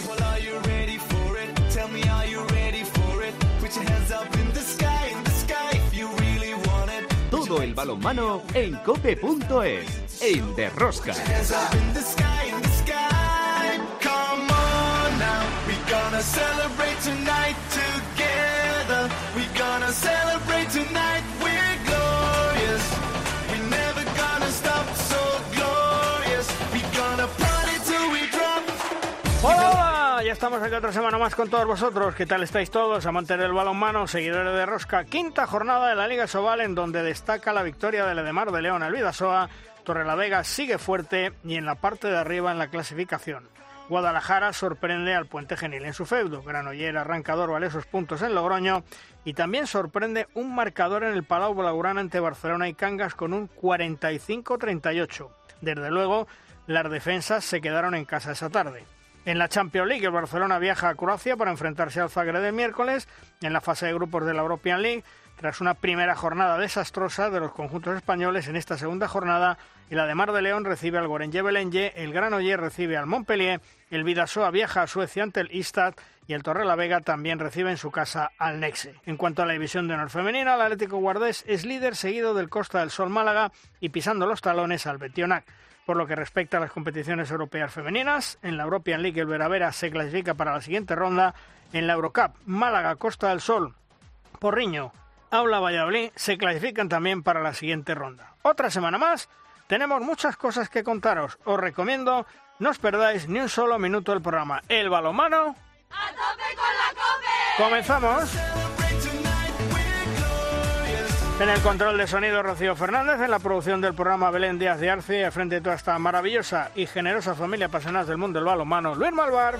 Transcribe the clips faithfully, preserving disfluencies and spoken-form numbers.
Well, are you ready for it? Tell me, are you ready for it? Put your hands up in the sky, in the sky, if you really want it. Todo el balonmano en cope punto es, en De Rosca. Put your hands up in the sky, in the sky. Come on now, we're gonna celebrate tonight together. We're gonna celebrate tonight, we're glorious. We're never gonna stop, so glorious. We're gonna party till we drop. Hola, hola, ya estamos aquí otra semana más con todos vosotros. ¿Qué tal estáis todos? Amantes del balonmano, seguidores de Rosca. Quinta jornada de la Liga Sobal, en donde destaca la victoria del Edemar de León al Bidasoa. Torrelavega sigue fuerte y en la parte de arriba en la clasificación. Guadalajara sorprende al Puente Genil en su feudo. Granoller arrancador vale esos puntos en Logroño. Y también sorprende un marcador en el Palau Blaugrana ante Barcelona y Cangas con un cuarenta y cinco a treinta y ocho. Desde luego, las defensas se quedaron en casa esa tarde. En la Champions League, el Barcelona viaja a Croacia para enfrentarse al Zagreb el miércoles en la fase de grupos de la European League. Tras una primera jornada desastrosa de los conjuntos españoles, en esta segunda jornada, el Ademar de León recibe al Gorenje Belenje, el Granollers recibe al Montpellier, el Bidasoa viaja a Suecia ante el Istad y el Torrelavega también recibe en su casa al Nexe. En cuanto a la división de honor femenina, el Atlético Guardés es líder seguido del Costa del Sol Málaga y pisando los talones al Betionac. Por lo que respecta a las competiciones europeas femeninas, en la European League el Veravera se clasifica para la siguiente ronda, en la Eurocup Málaga, Costa del Sol, Porriño, Aula Valladolid se clasifican también para la siguiente ronda. Otra semana más, tenemos muchas cosas que contaros. Os recomiendo no os perdáis ni un solo minuto del programa. El balonmano. ¡A tope con la COPE! ¡Comenzamos! En el control de sonido Rocío Fernández, en la producción del programa Belén Díaz de Arce, al frente de toda esta maravillosa y generosa familia apasionada del mundo del balonmano, Luis Malvar.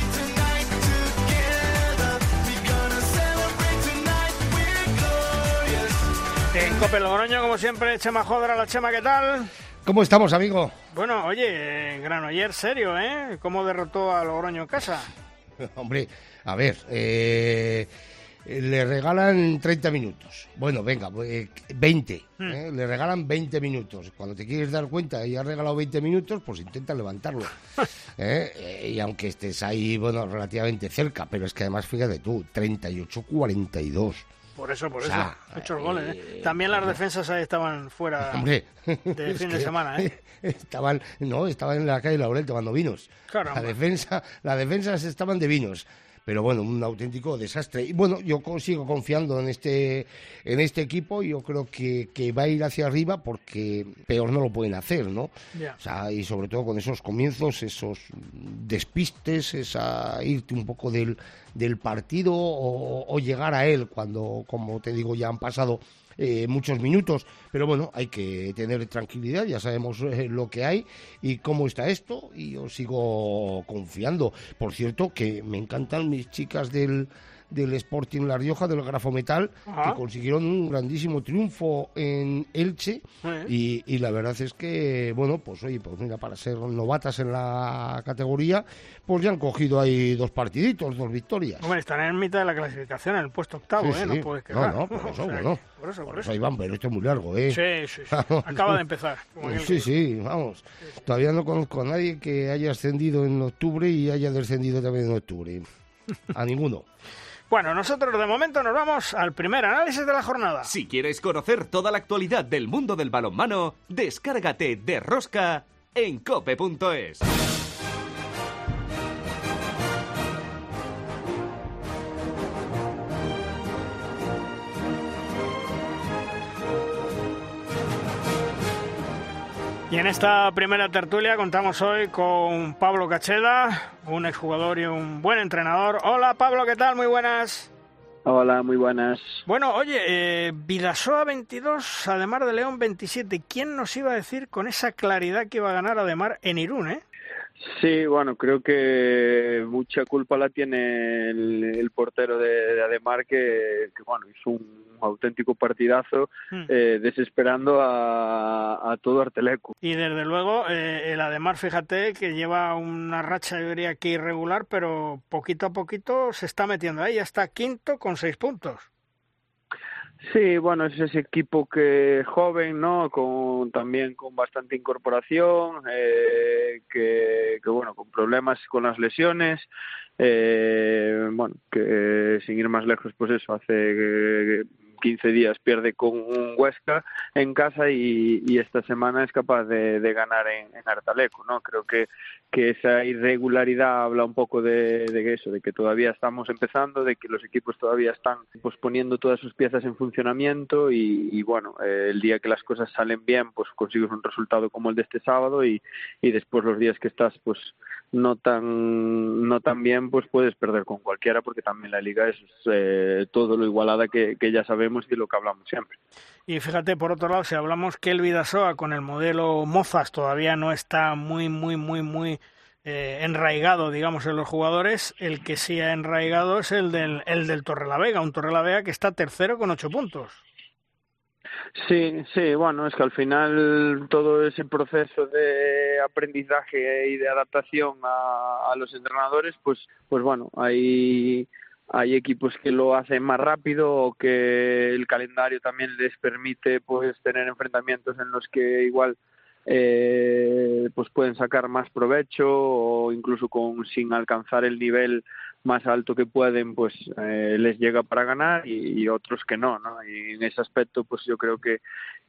En Cope Logroño, como siempre, Chema Jodra. La Chema, ¿qué tal? ¿Cómo estamos, amigo? Bueno, oye, Granollers serio, ¿eh? ¿Cómo derrotó a Logroño en casa? Hombre, a ver, eh, le regalan treinta minutos. Bueno, venga, eh, veinte. Hmm. ¿eh? Le regalan veinte minutos. Cuando te quieres dar cuenta y has regalado veinte minutos, pues intenta levantarlo. ¿eh? Eh, y aunque estés ahí, bueno, relativamente cerca, pero es que además, fíjate tú, treinta y ocho a cuarenta y dos. Por eso, por o eso. sea, Muchos goles, ¿eh? eh, También las eh, defensas ahí estaban fuera hombre, de fin de semana, ¿eh? Estaban, no, estaban en la calle Laurel tomando vinos. Caramba. La defensa, las defensas estaban de vinos. Pero bueno, un auténtico desastre. Y bueno, yo sigo confiando en este en este equipo. Yo creo que, que va a ir hacia arriba porque peor no lo pueden hacer, ¿no? Yeah. O sea, y sobre todo con esos comienzos, esos despistes, esa irte un poco del, del partido o, o llegar a él cuando, como te digo, ya han pasado Eh, muchos minutos, pero bueno, hay que tener tranquilidad, ya sabemos eh, lo que hay y cómo está esto, y yo sigo confiando. Por cierto, que me encantan mis chicas del del Sporting La Rioja, del Grafometal, Ajá. que consiguieron un grandísimo triunfo en Elche, ¿Eh? y, y la verdad es que, bueno, pues oye, pues mira, para ser novatas en la categoría, pues ya han cogido ahí dos partiditos, dos victorias. Hombre, están en mitad de la clasificación, en el puesto octavo, Sí, ¿eh? sí. No puedes quejar. No, no, por eso, O sea, bueno. Por eso, por Por eso. eso, Iván, pero esto es muy largo, ¿eh? Sí, sí, sí. Acaba de empezar. como Pues aquel sí, que- sí, vamos. Todavía no conozco a nadie que haya ascendido en octubre y haya descendido también en octubre. A ninguno. Bueno, nosotros de momento nos vamos al primer análisis de la jornada. Si quieres conocer toda la actualidad del mundo del balonmano, descárgate De Rosca en cope punto es. Y en esta primera tertulia contamos hoy con Pablo Cacheda, un exjugador y un buen entrenador. Hola Pablo, ¿qué tal? Muy buenas. Hola, muy buenas. Bueno, oye, eh, Bidasoa veintidós, Ademar de León veintisiete. ¿Quién nos iba a decir con esa claridad que iba a ganar Ademar en Irún, eh? Sí, bueno, creo que mucha culpa la tiene el, el portero de, de Ademar, que, que bueno, hizo un auténtico partidazo, Hmm. eh, desesperando a, a todo Artelecu. Y desde luego, eh, el Ademar, fíjate que lleva una racha, yo diría que irregular, pero poquito a poquito se está metiendo ahí, ya está quinto con seis puntos. Sí, bueno, es ese equipo que joven, ¿no? Con también con bastante incorporación, eh, que, que bueno, con problemas con las lesiones, eh, bueno, que sin ir más lejos, pues eso, hace eh, quince días pierde con un Huesca en casa y, y esta semana es capaz de, de ganar en, en Artaleco, ¿no? Creo que, que esa irregularidad habla un poco de, de eso, de que todavía estamos empezando, de que los equipos todavía están pues poniendo todas sus piezas en funcionamiento y, y bueno, eh, el día que las cosas salen bien, pues consigues un resultado como el de este sábado y, y después los días que estás pues no tan no tan bien, pues puedes perder con cualquiera, porque también la liga es eh, todo lo igualada que, que ya sabemos y de lo que hablamos siempre. Y fíjate, por otro lado, si hablamos que el Bidasoa con el modelo Mozas todavía no está muy, muy, muy, muy eh, enraigado, digamos, en los jugadores, el que sí ha enraigado es el del, el del Torrelavega, un Torrelavega que está tercero con ocho puntos. Sí, sí, bueno, es que al final todo ese proceso de aprendizaje y de adaptación a, a los entrenadores, pues, pues bueno, hay, hay equipos que lo hacen más rápido o que el calendario también les permite pues tener enfrentamientos en los que igual eh, pues pueden sacar más provecho o incluso con sin alcanzar el nivel más alto que pueden, pues eh, les llega para ganar y, y otros que no, ¿no? Y en ese aspecto, pues yo creo que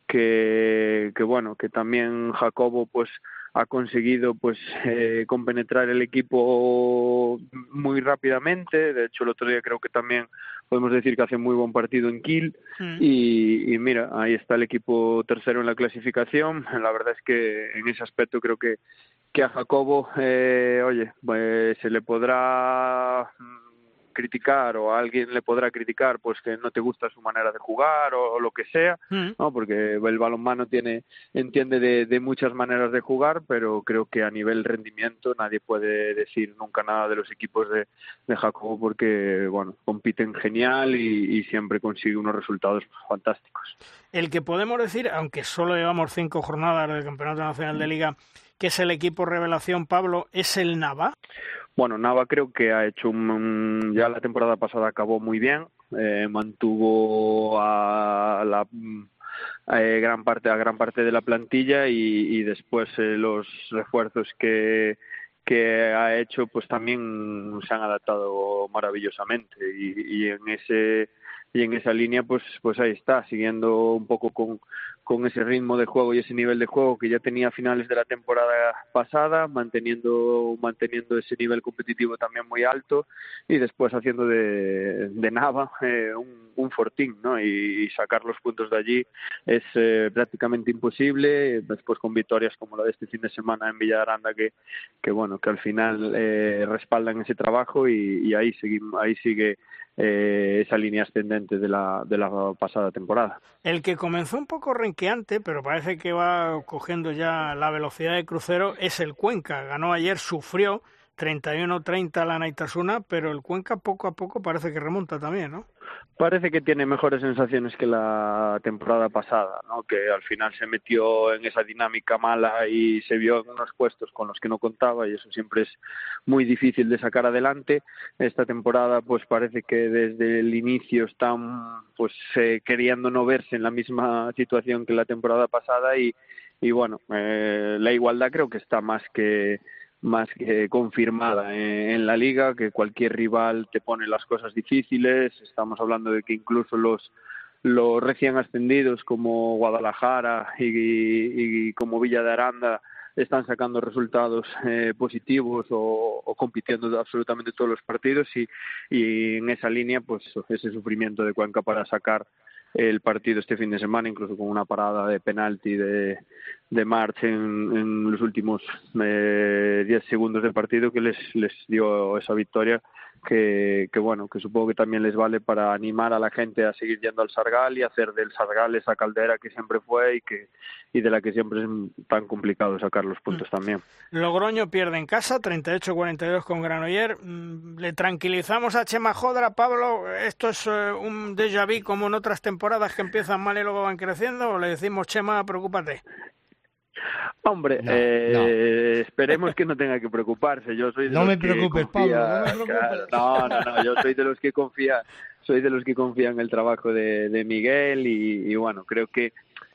que, que bueno, que también Jacobo, pues ha conseguido, pues eh, compenetrar el equipo muy rápidamente. De hecho, el otro día creo que también podemos decir que hace muy buen partido en Kiel. Mm. Y, y mira, ahí está el equipo tercero en la clasificación. La verdad es que en ese aspecto creo que que a Jacobo, eh, oye, pues se le podrá criticar o a alguien le podrá criticar pues que no te gusta su manera de jugar o, o lo que sea, mm. ¿no? Porque el balonmano tiene entiende de, de muchas maneras de jugar, pero creo que a nivel rendimiento nadie puede decir nunca nada de los equipos de, de Jacobo porque, bueno, compiten genial y, y siempre consigue unos resultados fantásticos. El que podemos decir, aunque solo llevamos cinco jornadas del Campeonato Nacional de Liga, que es el equipo revelación, Pablo, ¿es el Nava? Bueno, Nava creo que ha hecho un, un ya la temporada pasada acabó muy bien, eh, mantuvo a la eh, gran parte a gran parte de la plantilla y, y después eh, los refuerzos que que ha hecho pues también se han adaptado maravillosamente y, y en ese y en esa línea pues pues ahí está, siguiendo un poco con con ese ritmo de juego y ese nivel de juego que ya tenía a finales de la temporada pasada, manteniendo manteniendo ese nivel competitivo también muy alto y después haciendo de, de Nava eh, un, un fortín, ¿no? Y, y sacar los puntos de allí es eh, prácticamente imposible, después con victorias como la de este fin de semana en Villa de Aranda que, que bueno, que al final eh, respaldan ese trabajo y, y ahí, seguimos, ahí sigue Eh, esa línea ascendente de la de la pasada temporada. El que comenzó un poco renqueante, pero parece que va cogiendo ya la velocidad de crucero, es el Cuenca. Ganó ayer, sufrió treinta y uno treinta la Naitasuna, pero el Cuenca poco a poco parece que remonta también, ¿no? Parece que tiene mejores sensaciones que la temporada pasada, ¿no? Que al final se metió en esa dinámica mala y se vio en unos puestos con los que no contaba y eso siempre es muy difícil de sacar adelante. Esta temporada pues parece que desde el inicio están pues eh, queriendo no verse en la misma situación que la temporada pasada y, y bueno, eh, la igualdad creo que está más que más que confirmada en la liga, que cualquier rival te pone las cosas difíciles. Estamos hablando de que incluso los los recién ascendidos como Guadalajara y, y como Villa de Aranda están sacando resultados eh, positivos o, o compitiendo absolutamente todos los partidos y, y en esa línea pues ese sufrimiento de Cuenca para sacar el partido este fin de semana, incluso con una parada de penalti de, de March en, en los últimos eh, diez segundos del partido que les, les dio esa victoria que, que bueno, que supongo que también les vale para animar a la gente a seguir yendo al Sargal y hacer del Sargal esa caldera que siempre fue y que y de la que siempre es tan complicado sacar los puntos también. Logroño pierde en casa, treinta y ocho cuarenta y dos con Granoller. Le tranquilizamos a Chema Jodra, Pablo, ¿esto es uh, un déjà vu como en otras temporadas que empiezan mal y luego van creciendo? ¿O le decimos, Chema, preocúpate? Hombre, No, eh, no. esperemos que no tenga que preocuparse. Yo soy de No los me que preocupes, confía, Pablo, no me preocupes. claro, no, no, no, yo soy de los que confía, soy de los que confía en el trabajo de, de Miguel y, y bueno, creo que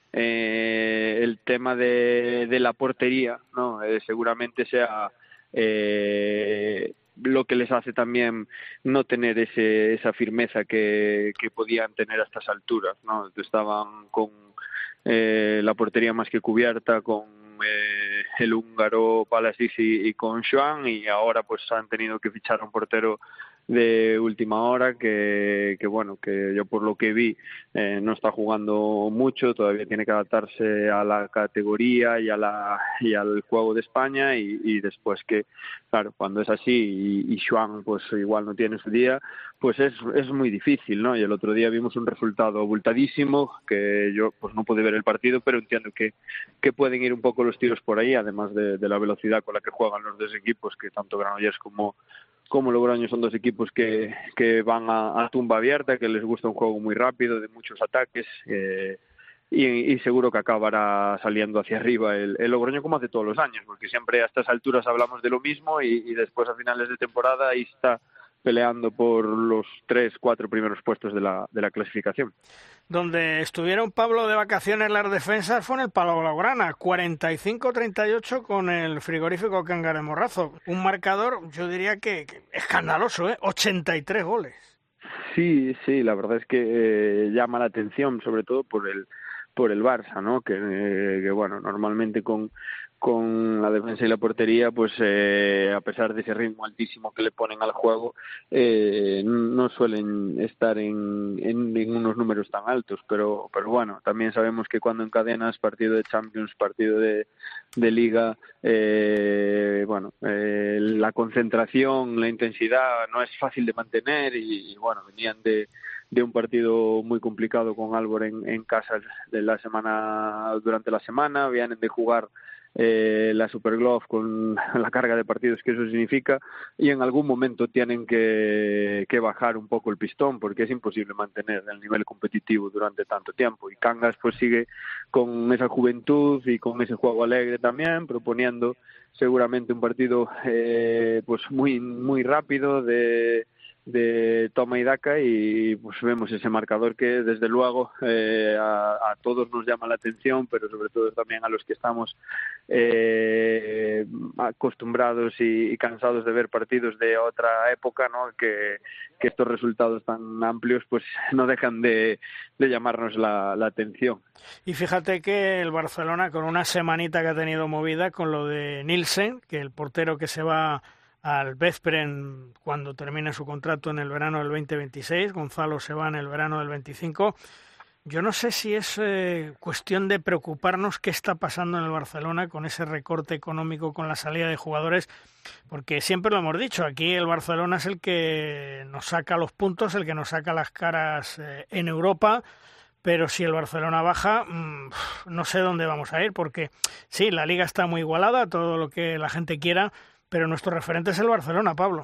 eh, el tema de, de la portería, no, eh, seguramente sea eh, lo que les hace también no tener ese, esa firmeza que, que podían tener a estas alturas, ¿no? Estaban con eh, la portería más que cubierta, con eh, el húngaro Palasic y, y con Joan, y ahora pues han tenido que fichar a un portero de última hora que, que bueno, que yo por lo que vi eh, no está jugando mucho, todavía tiene que adaptarse a la categoría y a la y al juego de España y, y después que, claro, cuando es así y, y Joan pues igual no tiene su día, pues es, es muy difícil, ¿no? Y el otro día vimos un resultado abultadísimo que yo pues no pude ver el partido, pero entiendo que, que pueden ir un poco los tiros por ahí, además de, de la velocidad con la que juegan los dos equipos, que tanto Granollers como como Logroño son dos equipos que, que van a, a tumba abierta, que les gusta un juego muy rápido, de muchos ataques, eh, y, y seguro que acabará saliendo hacia arriba el, el Logroño como hace todos los años, porque siempre a estas alturas hablamos de lo mismo y, y después a finales de temporada ahí está peleando por los tres, cuatro primeros puestos de la, de la clasificación. Donde estuvieron, Pablo, de vacaciones las defensas fue en el Palau Blaugrana, cuarenta y cinco treinta y ocho con el frigorífico Cangas de Morrazo. Un marcador, yo diría que, que escandaloso, ¿eh? ochenta y tres goles. Sí, sí, la verdad es que eh, llama la atención, sobre todo por el por el Barça, ¿no? Que, eh, que bueno, normalmente con con la defensa y la portería, pues eh, a pesar de ese ritmo altísimo que le ponen al juego, eh, no suelen estar en, en, en unos números tan altos, pero pero bueno, también sabemos que cuando encadenas partido de Champions, partido de, de Liga, eh, bueno, eh, la concentración, la intensidad no es fácil de mantener y, y bueno, venían de de un partido muy complicado con Aalborg en, en casa de la semana durante la semana, vienen de jugar eh, la Super Glove con la carga de partidos que eso significa y en algún momento tienen que, que bajar un poco el pistón porque es imposible mantener el nivel competitivo durante tanto tiempo y Cangas pues sigue con esa juventud y con ese juego alegre también proponiendo seguramente un partido eh, pues muy muy rápido de de toma y daca y pues vemos ese marcador que desde luego eh, a, a todos nos llama la atención, pero sobre todo también a los que estamos eh, acostumbrados y, y cansados de ver partidos de otra época, ¿no? Que, que estos resultados tan amplios pues no dejan de, de llamarnos la, la atención. Y fíjate que el Barcelona con una semanita que ha tenido movida con lo de Nielsen, que el portero que se va al Veszprém cuando termine su contrato en el verano del veinte veintiséis, Gonzalo se va en el verano del veinticinco. Yo no sé si es eh, cuestión de preocuparnos qué está pasando en el Barcelona con ese recorte económico, con la salida de jugadores, porque siempre lo hemos dicho, aquí el Barcelona es el que nos saca los puntos, el que nos saca las caras eh, en Europa, pero si el Barcelona baja, mmm, no sé dónde vamos a ir, porque sí, la Liga está muy igualada, todo lo que la gente quiera, pero nuestro referente es el Barcelona, Pablo.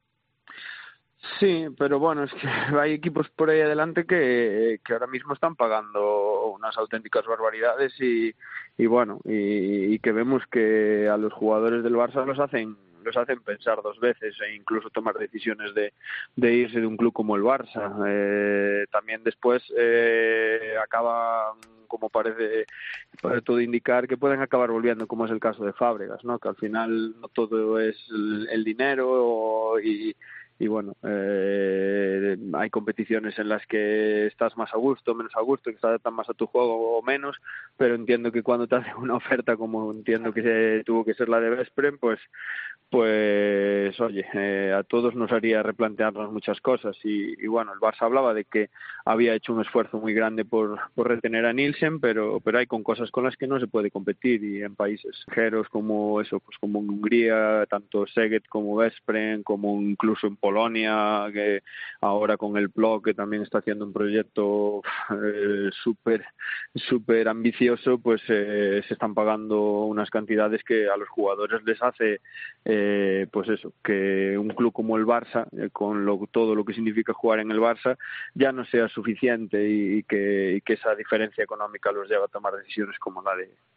Sí, pero bueno, es que hay equipos por ahí adelante que, que ahora mismo están pagando unas auténticas barbaridades y, y bueno, y, y que vemos que a los jugadores del Barça los hacen los hacen pensar dos veces e incluso tomar decisiones de, de irse de un club como el Barça. Eh, también después eh, acaban, como parece, parece todo indicar, que pueden acabar volviendo, como es el caso de Fábregas, ¿no? Que al final no todo es el, el dinero y y bueno, eh, hay competiciones en las que estás más a gusto, menos a gusto, que se adaptan más a tu juego o menos, pero entiendo que cuando te hacen una oferta como entiendo que se, tuvo que ser la de Veszprém, pues pues oye, eh, a todos nos haría replantearnos muchas cosas y, y bueno, el Barça hablaba de que había hecho un esfuerzo muy grande por, por retener a Nielsen, pero pero hay con cosas con las que no se puede competir y en países extranjeros como eso, pues como en Hungría, tanto Szeged como Veszprém, como incluso en Polonia, que ahora con el P L O, que también está haciendo un proyecto eh, súper súper ambicioso, pues eh, se están pagando unas cantidades que a los jugadores les hace eh, pues eso, que un club como el Barça, eh, con lo, todo lo que significa jugar en el Barça, ya no sea suficiente y, y, que, y que esa diferencia económica los lleva a tomar decisiones como la de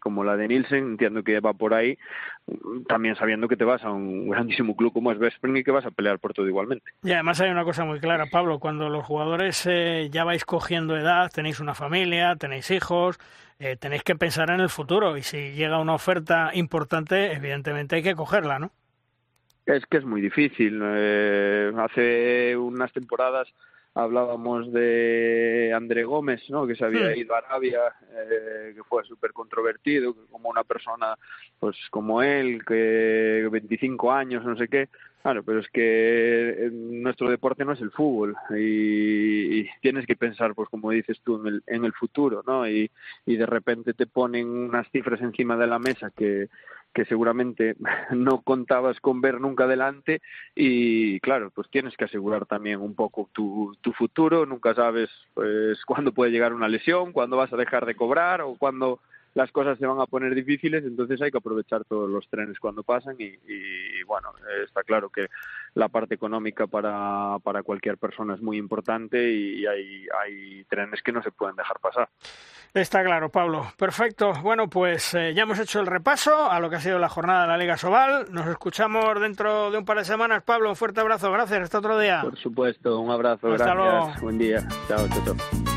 como la de Nielsen, entiendo que va por ahí, también sabiendo que te vas a un grandísimo club como es Veszprém y que vas a pelear por todo igualmente. Y además hay una cosa muy clara, Pablo, cuando los jugadores eh, ya vais cogiendo edad, tenéis una familia, tenéis hijos, eh, tenéis que pensar en el futuro, y si llega una oferta importante, evidentemente hay que cogerla, ¿no? Es que es muy difícil. Eh, hace unas temporadas hablábamos de André Gómez, ¿no? Que se había ido a Arabia, eh, que fue súper controvertido, como una persona pues como él, que veinticinco años, no sé qué. Claro, pero es que nuestro deporte no es el fútbol y, y tienes que pensar, pues como dices tú, en el, en el futuro, ¿no? Y, y de repente te ponen unas cifras encima de la mesa que que seguramente no contabas con ver nunca adelante y claro, pues tienes que asegurar también un poco tu, tu futuro, nunca sabes pues cuándo puede llegar una lesión, cuándo vas a dejar de cobrar o cuándo las cosas se van a poner difíciles, entonces hay que aprovechar todos los trenes cuando pasan y, y bueno, está claro que la parte económica para, para cualquier persona es muy importante y hay, hay trenes que no se pueden dejar pasar. Está claro, Pablo. Perfecto. Bueno, pues eh, ya hemos hecho el repaso a lo que ha sido la jornada de la Liga Sobal. Nos escuchamos dentro de un par de semanas. Pablo, un fuerte abrazo. Gracias. Hasta otro día. Por supuesto. Un abrazo. Hasta gracias. Luego. Buen día. Chao, chao, chao.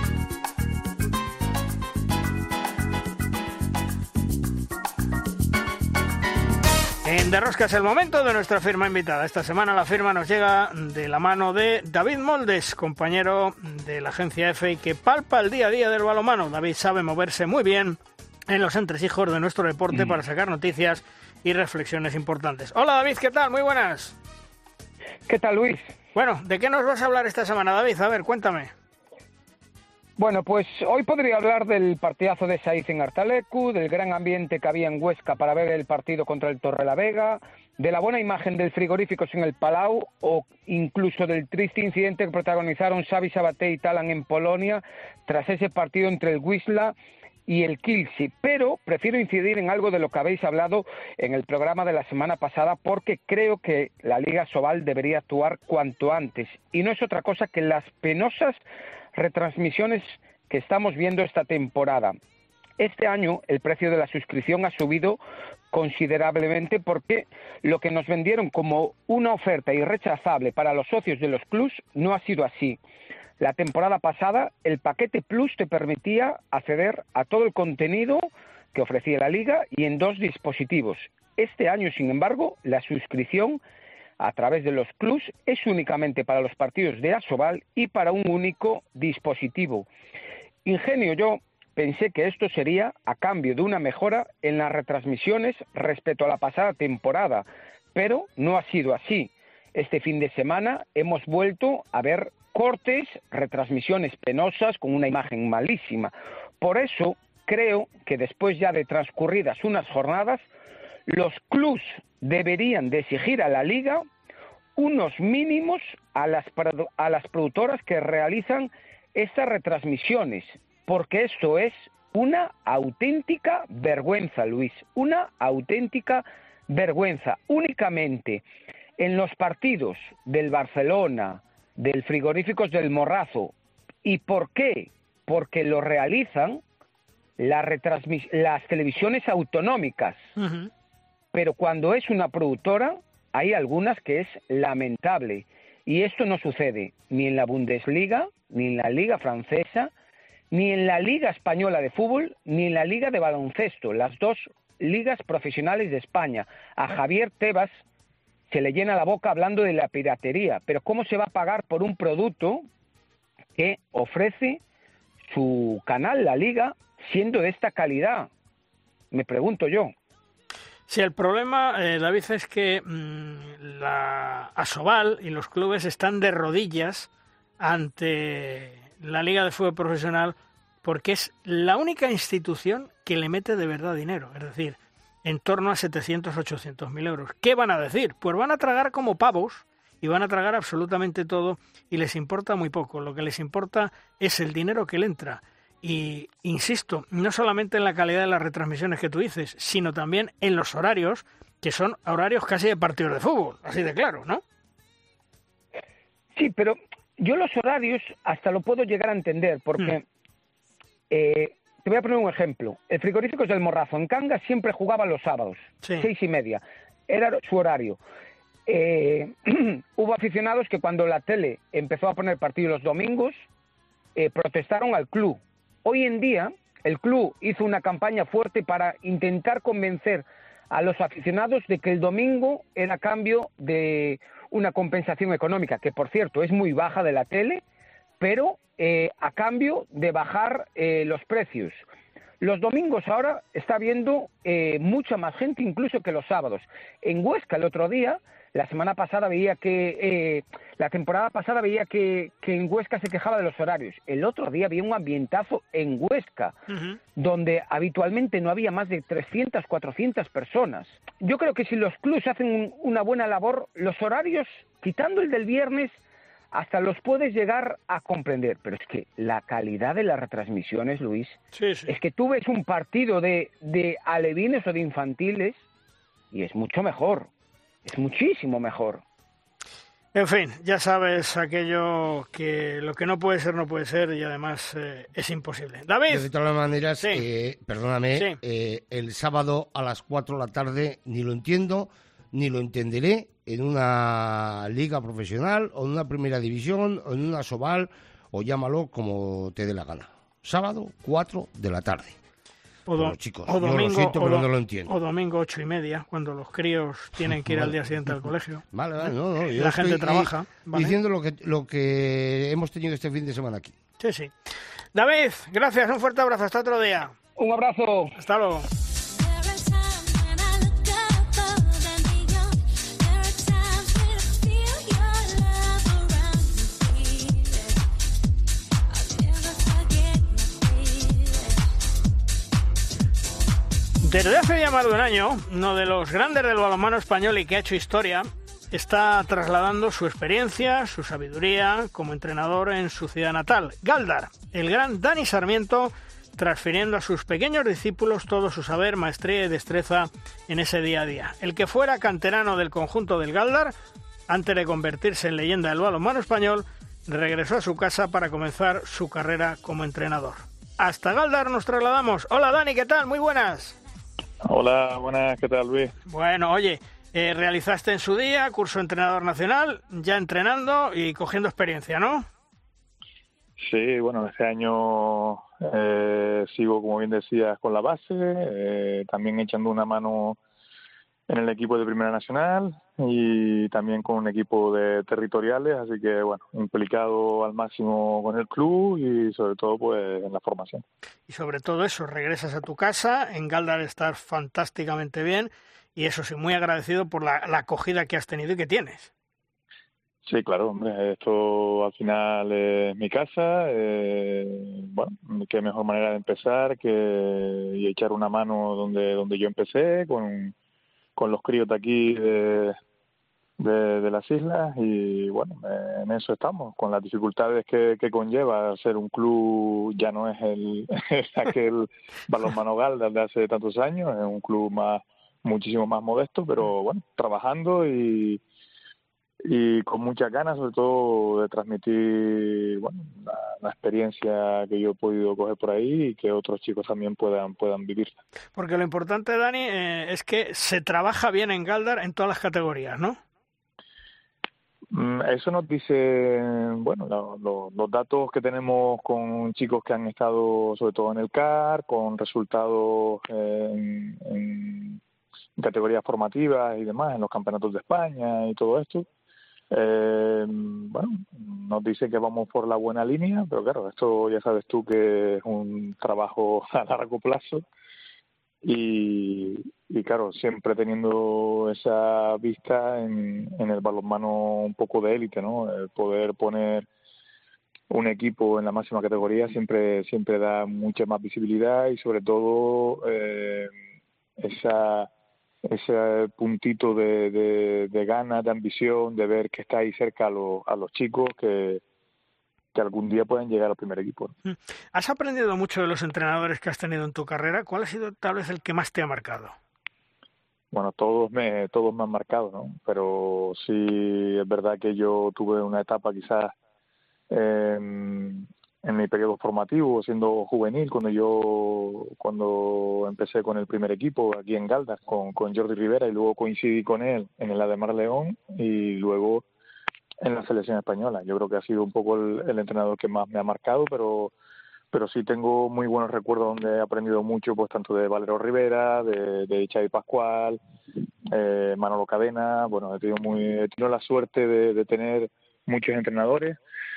En De Rosca es el momento de nuestra firma invitada. Esta semana la firma nos llega de la mano de David Moldes, compañero de la agencia EFE y que palpa el día a día del balonmano. David sabe moverse muy bien en los entresijos de nuestro deporte mm. para sacar noticias y reflexiones importantes. Hola David, ¿qué tal? Muy buenas. ¿Qué tal, Luis? Bueno, ¿de qué nos vas a hablar esta semana, David? A ver, cuéntame. Bueno, pues hoy podría hablar del partidazo de Saiz en Artalecu, del gran ambiente que había en Huesca para ver el partido contra el Torrelavega, de la buena imagen del Frigoríficos en el Palau o incluso del triste incidente que protagonizaron Xavi Sabaté y Talan en Polonia tras ese partido entre el Wisla y el Kielce. Pero prefiero incidir en algo de lo que habéis hablado en el programa de la semana pasada porque creo que la Liga Sobal debería actuar cuanto antes. Y no es otra cosa que las penosas retransmisiones que estamos viendo esta temporada. Este año el precio de la suscripción ha subido considerablemente porque lo que nos vendieron como una oferta irrechazable para los socios de los clubs no ha sido así. La temporada pasada el paquete Plus te permitía acceder a todo el contenido que ofrecía la liga y en dos dispositivos. Este año, sin embargo, la suscripción a través de los clubs es únicamente para los partidos de Asobal y para un único dispositivo. Ingenio yo pensé que esto sería a cambio de una mejora en las retransmisiones respecto a la pasada temporada, pero no ha sido así. Este fin de semana hemos vuelto a ver cortes, retransmisiones penosas con una imagen malísima. Por eso creo que después ya de transcurridas unas jornadas, los clubs deberían de exigir a la liga unos mínimos a las, a las productoras que realizan estas retransmisiones, porque esto es una auténtica vergüenza, Luis, una auténtica vergüenza. Únicamente en los partidos del Barcelona, del Frigoríficos del Morrazo. ¿Y por qué? Porque lo realizan las, retransmis- las televisiones autonómicas. Uh-huh. Pero cuando es una productora, hay algunas que es lamentable. Y esto no sucede ni en la Bundesliga, ni en la Liga Francesa, ni en la Liga Española de Fútbol, ni en la Liga de Baloncesto, las dos ligas profesionales de España. A Javier Tebas se le llena la boca hablando de la piratería, pero ¿cómo se va a pagar por un producto que ofrece su canal, la Liga, siendo de esta calidad? Me pregunto yo. Sí, el problema, eh, David, es que mmm, la Asobal y los clubes están de rodillas ante la Liga de Fútbol Profesional porque es la única institución que le mete de verdad dinero, es decir, en torno a setecientos, ochocientos mil euros. ¿Qué van a decir? Pues van a tragar como pavos y van a tragar absolutamente todo y les importa muy poco. Lo que les importa es el dinero que le entra. Y, insisto, no solamente en la calidad de las retransmisiones que tú dices, sino también en los horarios, que son horarios casi de partidos de fútbol, así de claro, ¿no? Sí, pero yo los horarios hasta lo puedo llegar a entender, porque mm. eh, te voy a poner un ejemplo. El frigorífico del Morrazo en Cangas siempre jugaba los sábados, sí. seis y media. Era su horario. Eh, hubo aficionados que cuando la tele empezó a poner partidos los domingos, eh, protestaron al club. Hoy en día, el club hizo una campaña fuerte para intentar convencer a los aficionados de que el domingo era a cambio de una compensación económica, que por cierto es muy baja de la tele, pero eh, a cambio de bajar eh, los precios. Los domingos ahora está habiendo eh, mucha más gente incluso que los sábados. En Huesca el otro día, la semana pasada veía que, eh, la temporada pasada veía que, que en Huesca se quejaba de los horarios. El otro día había un ambientazo en Huesca, uh-huh. donde habitualmente no había más de trescientas, cuatrocientas personas. Yo creo que si los clubes hacen un, una buena labor, los horarios, quitando el del viernes, hasta los puedes llegar a comprender. Pero es que la calidad de las retransmisiones, Luis, sí, sí. es que tú ves un partido de, de alevines o de infantiles y es mucho mejor. Es muchísimo mejor. En fin, ya sabes aquello que lo que no puede ser, no puede ser y además eh, es imposible. David. De todas maneras, sí. eh, perdóname, sí. eh, el sábado a las cuatro de la tarde ni lo entiendo, ni lo entenderé en una liga profesional o en una primera división o en una Sobal o llámalo como te dé la gana. Sábado, cuatro de la tarde. O, do- bueno, chicos, o domingo, yo lo siento, o pero do- no lo entiendo. O domingo ocho y media, cuando los críos tienen que ir vale. al día siguiente al colegio. Vale, vale, no, no. Yo la gente estoy trabaja. ¿vale? Diciendo lo que, lo que hemos tenido este fin de semana aquí. Sí, sí. David, gracias, un fuerte abrazo, hasta otro día. Un abrazo. Hasta luego. Desde hace ya más de un año, uno de los grandes del balonmano español y que ha hecho historia, está trasladando su experiencia, su sabiduría como entrenador en su ciudad natal, Gáldar. El gran Dani Sarmiento transfiriendo a sus pequeños discípulos todo su saber, maestría y destreza en ese día a día. El que fuera canterano del conjunto del Gáldar, antes de convertirse en leyenda del balonmano español, regresó a su casa para comenzar su carrera como entrenador. Hasta Gáldar nos trasladamos. Hola Dani, ¿qué tal? Muy buenas. Hola, buenas, ¿qué tal, Luis? Bueno, oye, eh, realizaste en su día curso entrenador nacional, ya entrenando y cogiendo experiencia, ¿no? Sí, bueno, este año eh, sigo, como bien decías, con la base, eh, también echando una mano en el equipo de Primera Nacional y también con un equipo de territoriales, así que, bueno, implicado al máximo con el club y sobre todo, pues, en la formación. Y sobre todo eso, regresas a tu casa, en Gáldar estás fantásticamente bien y eso sí, muy agradecido por la, la acogida que has tenido y que tienes. Sí, claro, hombre, esto al final es mi casa, eh, bueno, qué mejor manera de empezar que y echar una mano donde donde yo empecé, con, con los críos de aquí de, de, de las islas y bueno, en eso estamos, con las dificultades que, que conlleva ser un club, ya no es el aquel balonmano Gáldar de hace tantos años, es un club más muchísimo más modesto, pero bueno, trabajando y y con muchas ganas, sobre todo de transmitir bueno la, la experiencia que yo he podido coger por ahí y que otros chicos también puedan puedan vivir. Porque lo importante, Dani, eh, es que se trabaja bien en Gáldar en todas las categorías, ¿no? Eso nos dice, bueno, lo, lo, los datos que tenemos con chicos que han estado sobre todo en el C A R, con resultados en, en categorías formativas y demás, en los campeonatos de España y todo esto. Eh, bueno, nos dice que vamos por la buena línea, pero claro, esto ya sabes tú que es un trabajo a largo plazo y, y claro, siempre teniendo esa vista en, en el balonmano un poco de élite, ¿no? El poder poner un equipo en la máxima categoría siempre siempre da mucha más visibilidad y sobre todo eh, esa ese puntito de, de, de ganas, de ambición, de ver que está ahí cerca a, lo, a los chicos que, que algún día pueden llegar al primer equipo. ¿Has aprendido mucho de los entrenadores que has tenido en tu carrera? ¿Cuál ha sido tal vez el que más te ha marcado? Bueno, todos me, todos me han marcado, ¿no? Pero sí es verdad que yo tuve una etapa quizás eh, en mi periodo formativo, siendo juvenil, cuando yo cuando empecé con el primer equipo aquí en Galdas, con, con Jordi Rivera, y luego coincidí con él en el Ademar León y luego en la selección española. Yo creo que ha sido un poco el, el entrenador que más me ha marcado, pero pero sí tengo muy buenos recuerdos donde he aprendido mucho, pues tanto de Valero Rivera, de, de Xavi Pascual, eh, Manolo Cadena. Bueno, he tenido muy he tenido la suerte de, de tener muchos entrenadores.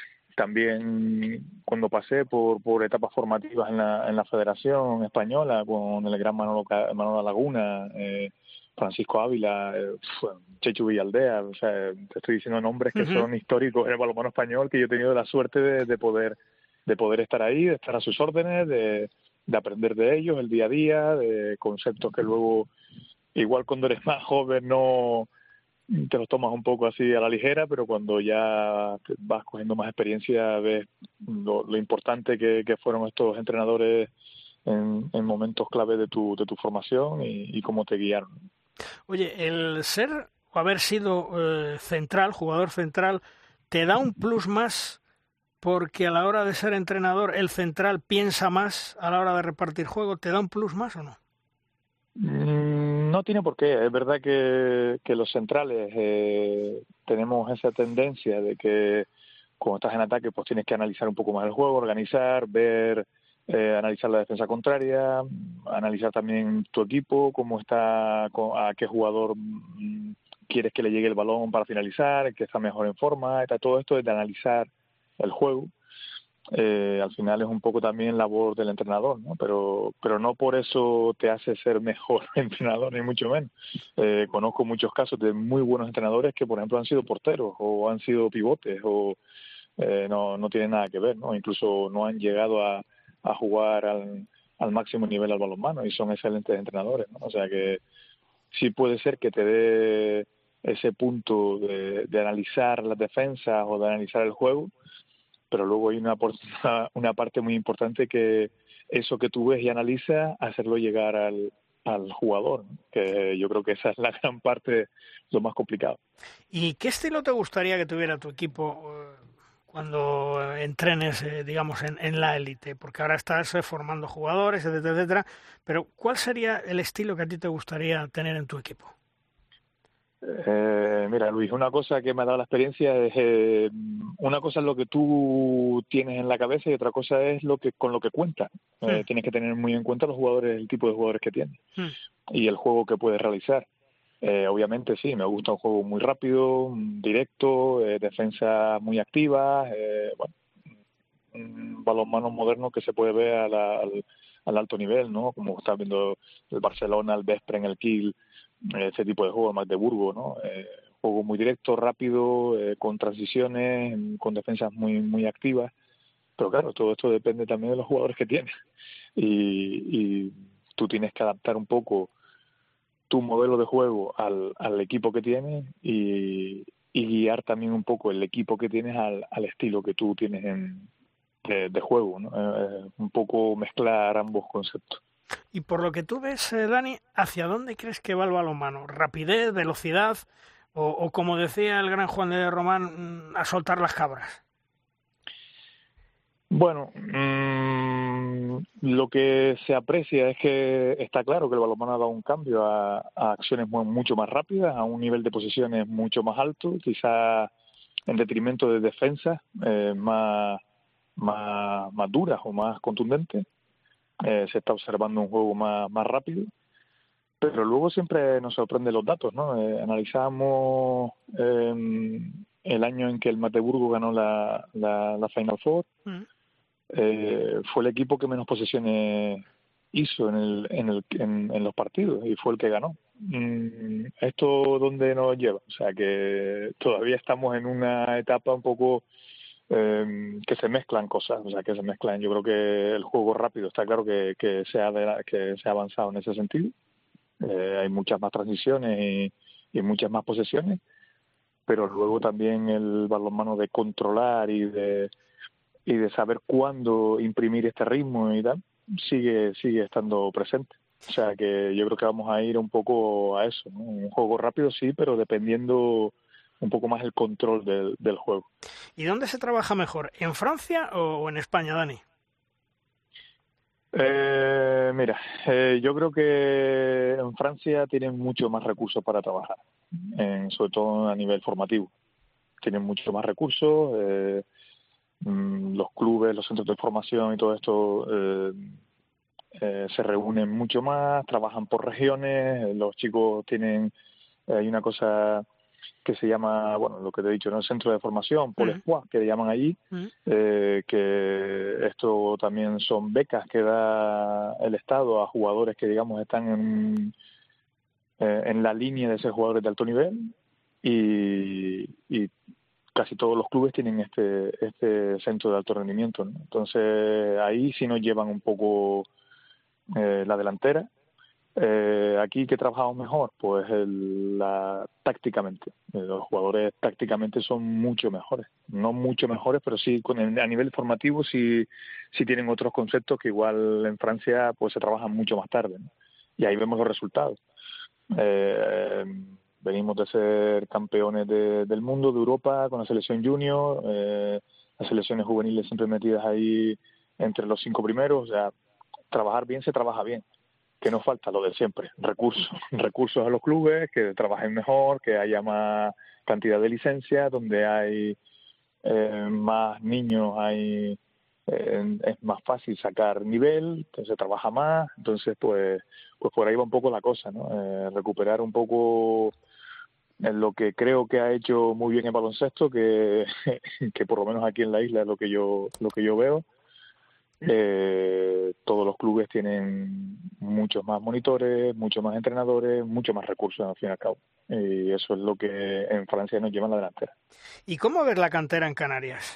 También cuando pasé por por etapas formativas en la en la Federación Española con el gran Manolo, Manolo Laguna, eh, Francisco Ávila, eh, Chechu Villaldea, o sea, te estoy diciendo nombres que uh-huh. son históricos en el balonmano español, que yo he tenido la suerte de, de poder de poder estar ahí, de estar a sus órdenes, de, de aprender de ellos el día a día, de conceptos que luego, igual cuando eres más joven, no te los tomas un poco así a la ligera, pero cuando ya vas cogiendo más experiencia ves lo, lo importante que, que fueron estos entrenadores en, en momentos clave de tu, de tu formación y, y cómo te guiaron. Oye, el ser o haber sido eh, central, jugador central, ¿te da un plus más porque a la hora de ser entrenador el central piensa más a la hora de repartir juego? ¿Te da un plus más o no? No tiene por qué. Es verdad que, que los centrales eh, tenemos esa tendencia de que cuando estás en ataque pues tienes que analizar un poco más el juego, organizar, ver, eh, analizar la defensa contraria, analizar también tu equipo, cómo está, a qué jugador quieres que le llegue el balón para finalizar, que está mejor en forma. Todo esto es de analizar el juego. Eh, al final es un poco también labor del entrenador, ¿no? Pero pero no por eso te hace ser mejor entrenador, ni mucho menos. Eh, conozco muchos casos de muy buenos entrenadores que, por ejemplo, han sido porteros o han sido pivotes o eh, no no tienen nada que ver, ¿no? Incluso no han llegado a, a jugar al, al máximo nivel al balonmano y son excelentes entrenadores, ¿no? O sea que sí puede ser que te dé ese punto de, de analizar las defensas o de analizar el juego, pero luego hay una, una parte muy importante que eso que tú ves y analizas, hacerlo llegar al, al jugador, que yo creo que esa es la gran parte, lo más complicado. ¿Y qué estilo te gustaría que tuviera tu equipo cuando entrenes, eh, digamos, en, en la élite? Porque ahora estás eh, formando jugadores, etcétera, etcétera, pero ¿cuál sería el estilo que a ti te gustaría tener en tu equipo? Eh, mira, Luis, una cosa que me ha dado la experiencia es eh, una cosa es lo que tú tienes en la cabeza y otra cosa es lo que con lo que cuentas. Sí. Eh, tienes que tener muy en cuenta los jugadores, el tipo de jugadores que tienes sí. y el juego que puedes realizar. Eh, obviamente sí, me gusta un juego muy rápido, directo, eh, defensa muy activa, eh, bueno, un balonmano moderno que se puede ver a la, al, al alto nivel, ¿no? Como estás viendo el Barcelona, el Veszprém, el Kiel, ese tipo de juego, el Magdeburgo, ¿no? Eh, juego muy directo, rápido, eh, con transiciones, con defensas muy muy activas. Pero claro, todo esto depende también de los jugadores que tienes. Y, y tú tienes que adaptar un poco tu modelo de juego al, al equipo que tienes y, y guiar también un poco el equipo que tienes al, al estilo que tú tienes en, de, de juego, ¿no? Eh, un poco mezclar ambos conceptos. Y por lo que tú ves, eh, Dani, ¿hacia dónde crees que va el balonmano? ¿Rapidez, velocidad o, o como decía el gran Juan de Román, a soltar las cabras? Bueno, mmm, lo que se aprecia es que está claro que el balonmano ha dado un cambio a, a acciones muy, mucho más rápidas, a un nivel de posiciones mucho más alto, quizá en detrimento de defensas eh, más, más, más duras o más contundentes. Eh, se está observando un juego más, más rápido, pero luego siempre nos sorprenden los datos, ¿no? Eh, analizamos eh, el año en que el Magdeburgo ganó la, la, la Final Four, mm. eh, fue el equipo que menos posesiones hizo en, el, en, el, en, en los partidos y fue el que ganó. Mm, ¿esto dónde nos lleva? O sea que todavía estamos en una etapa un poco Eh, que se mezclan cosas, o sea, que se mezclan. Yo creo que el juego rápido está claro que, que, se, ha de, que se ha avanzado en ese sentido. Eh, hay muchas más transiciones y, y muchas más posesiones, pero luego también el balonmano de controlar y de y de saber cuándo imprimir este ritmo y tal, sigue sigue estando presente. O sea, que yo creo que vamos a ir un poco a eso, ¿no? Un juego rápido sí, pero dependiendo un poco más el control del, del juego. ¿Y dónde se trabaja mejor? ¿En Francia o en España, Dani? Eh, mira, eh, yo creo que en Francia tienen mucho más recursos para trabajar, en, sobre todo a nivel formativo. Tienen mucho más recursos, eh, mm, los clubes, los centros de formación y todo esto eh, eh, se reúnen mucho más, trabajan por regiones, los chicos tienen, eh, hay una cosa que se llama, bueno, lo que te he dicho, ¿no? El centro de formación, Pôle Espoir, que le llaman allí, Mm. eh, que esto también son becas que da el Estado a jugadores que, digamos, están en, eh, en la línea de ser jugadores de alto nivel, y, y casi todos los clubes tienen este este centro de alto rendimiento, ¿no? Entonces, ahí sí nos llevan un poco eh, la delantera. Eh, aquí, ¿qué trabajamos mejor? Pues el, la, tácticamente. Eh, los jugadores tácticamente son mucho mejores. No mucho mejores, pero sí con el, a nivel formativo sí, sí tienen otros conceptos que igual en Francia pues se trabajan mucho más tarde, ¿no? Y ahí vemos los resultados. Eh, venimos de ser campeones de, del mundo, de Europa, con la selección junior, eh, las selecciones juveniles siempre metidas ahí entre los cinco primeros. O sea, trabajar bien se trabaja bien. Que nos falta lo de siempre, recursos, recursos a los clubes, que trabajen mejor, que haya más cantidad de licencias, donde hay eh, más niños, hay eh, es más fácil sacar nivel, entonces se trabaja más, entonces pues pues por ahí va un poco la cosa, ¿no? Eh, recuperar un poco en lo que creo que ha hecho muy bien el baloncesto, que, que por lo menos aquí en la isla es lo que yo lo que yo veo. Eh, todos los clubes tienen muchos más monitores, muchos más entrenadores, muchos más recursos al fin y al cabo. Y eso es lo que en Francia nos lleva en la delantera. ¿Y cómo ves la cantera en Canarias?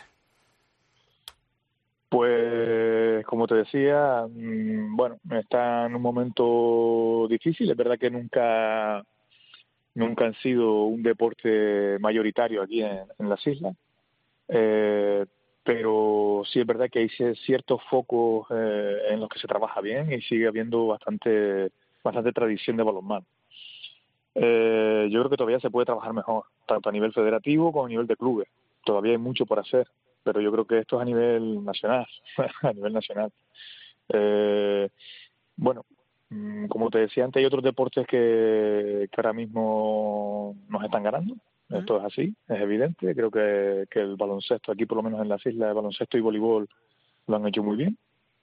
Pues, como te decía, mmm, bueno, está en un momento difícil. Es verdad que nunca, nunca han sido un deporte mayoritario aquí en, en las islas. Eh, pero sí es verdad que hay ciertos focos eh, en los que se trabaja bien y sigue habiendo bastante bastante tradición de balonmano. Eh, yo creo que todavía se puede trabajar mejor, tanto a nivel federativo como a nivel de clubes. Todavía hay mucho por hacer, pero yo creo que esto es a nivel nacional, a nivel nacional. Eh, bueno, como te decía antes, hay otros deportes que, que ahora mismo nos están ganando. Esto es así, es evidente. Creo que, que el baloncesto, aquí por lo menos en las islas, el baloncesto y voleibol lo han hecho muy bien.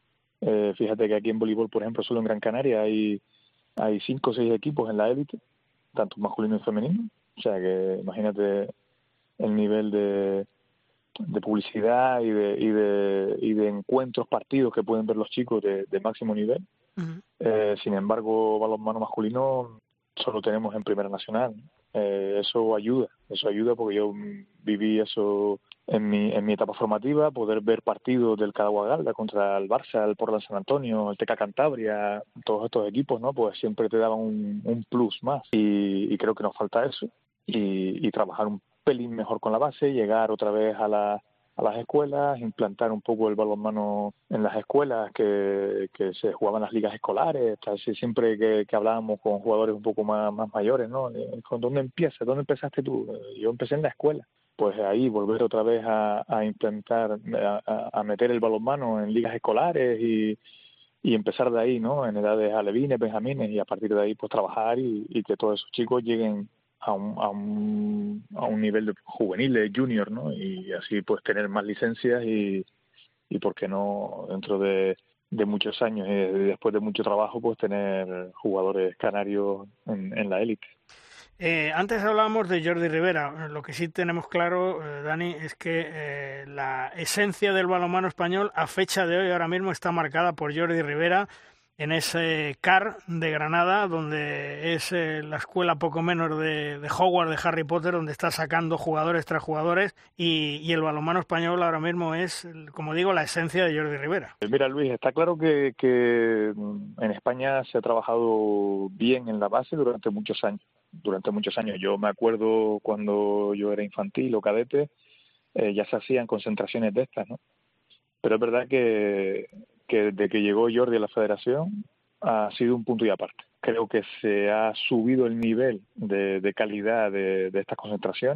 Eh, fíjate que aquí en voleibol, por ejemplo, solo en Gran Canaria hay, hay cinco o seis equipos en la élite, tanto masculino y femenino. O sea que imagínate el nivel de, de publicidad y de, y, de, y de encuentros, partidos que pueden ver los chicos de, de máximo nivel. Uh-huh. Eh, sin embargo, balonmano masculino solo tenemos en Primera Nacional. Eh, eso ayuda, eso ayuda porque yo viví eso en mi en mi etapa formativa, poder ver partidos del Cadagua Galda contra el Barça, el Portland San Antonio, el T K Cantabria, todos estos equipos, ¿no? Pues siempre te daban un, un plus más y, y creo que nos falta eso y, y trabajar un pelín mejor con la base, llegar otra vez a la a las escuelas, implantar un poco el balonmano en las escuelas que, que se jugaban las ligas escolares, casi siempre que, que hablábamos con jugadores un poco más, más mayores, ¿no? ¿Con dónde empiezas? ¿Dónde empezaste tú? Yo empecé en la escuela. Pues ahí volver otra vez a, a implantar, a, a meter el balonmano en ligas escolares y, y empezar de ahí, ¿no? En edades alevines, benjamines, y a partir de ahí pues trabajar y, y que todos esos chicos lleguen a un, a un, a un nivel de juvenil, de junior, ¿no? Y así pues tener más licencias y, y por qué no, dentro de, de muchos años y después de mucho trabajo, pues tener jugadores canarios en, en la élite. Eh, antes hablábamos de Jordi Rivera. Lo que sí tenemos claro, eh, Dani, es que eh, la esencia del balonmano español a fecha de hoy ahora mismo está marcada por Jordi Rivera en ese C A R de Granada, donde es eh, la escuela poco menos de, de Hogwarts, de Harry Potter, donde está sacando jugadores tras jugadores, y, y el balonmano español ahora mismo es, como digo, la esencia de Jordi Rivera. Mira, Luis, está claro que, que en España se ha trabajado bien en la base durante muchos años. Durante muchos años. Yo me acuerdo cuando yo era infantil o cadete, eh, ya se hacían concentraciones de estas, ¿no? Pero es verdad que que desde que llegó Jordi a la federación ha sido un punto y aparte. Creo que se ha subido el nivel de, de calidad de, de estas concentraciones.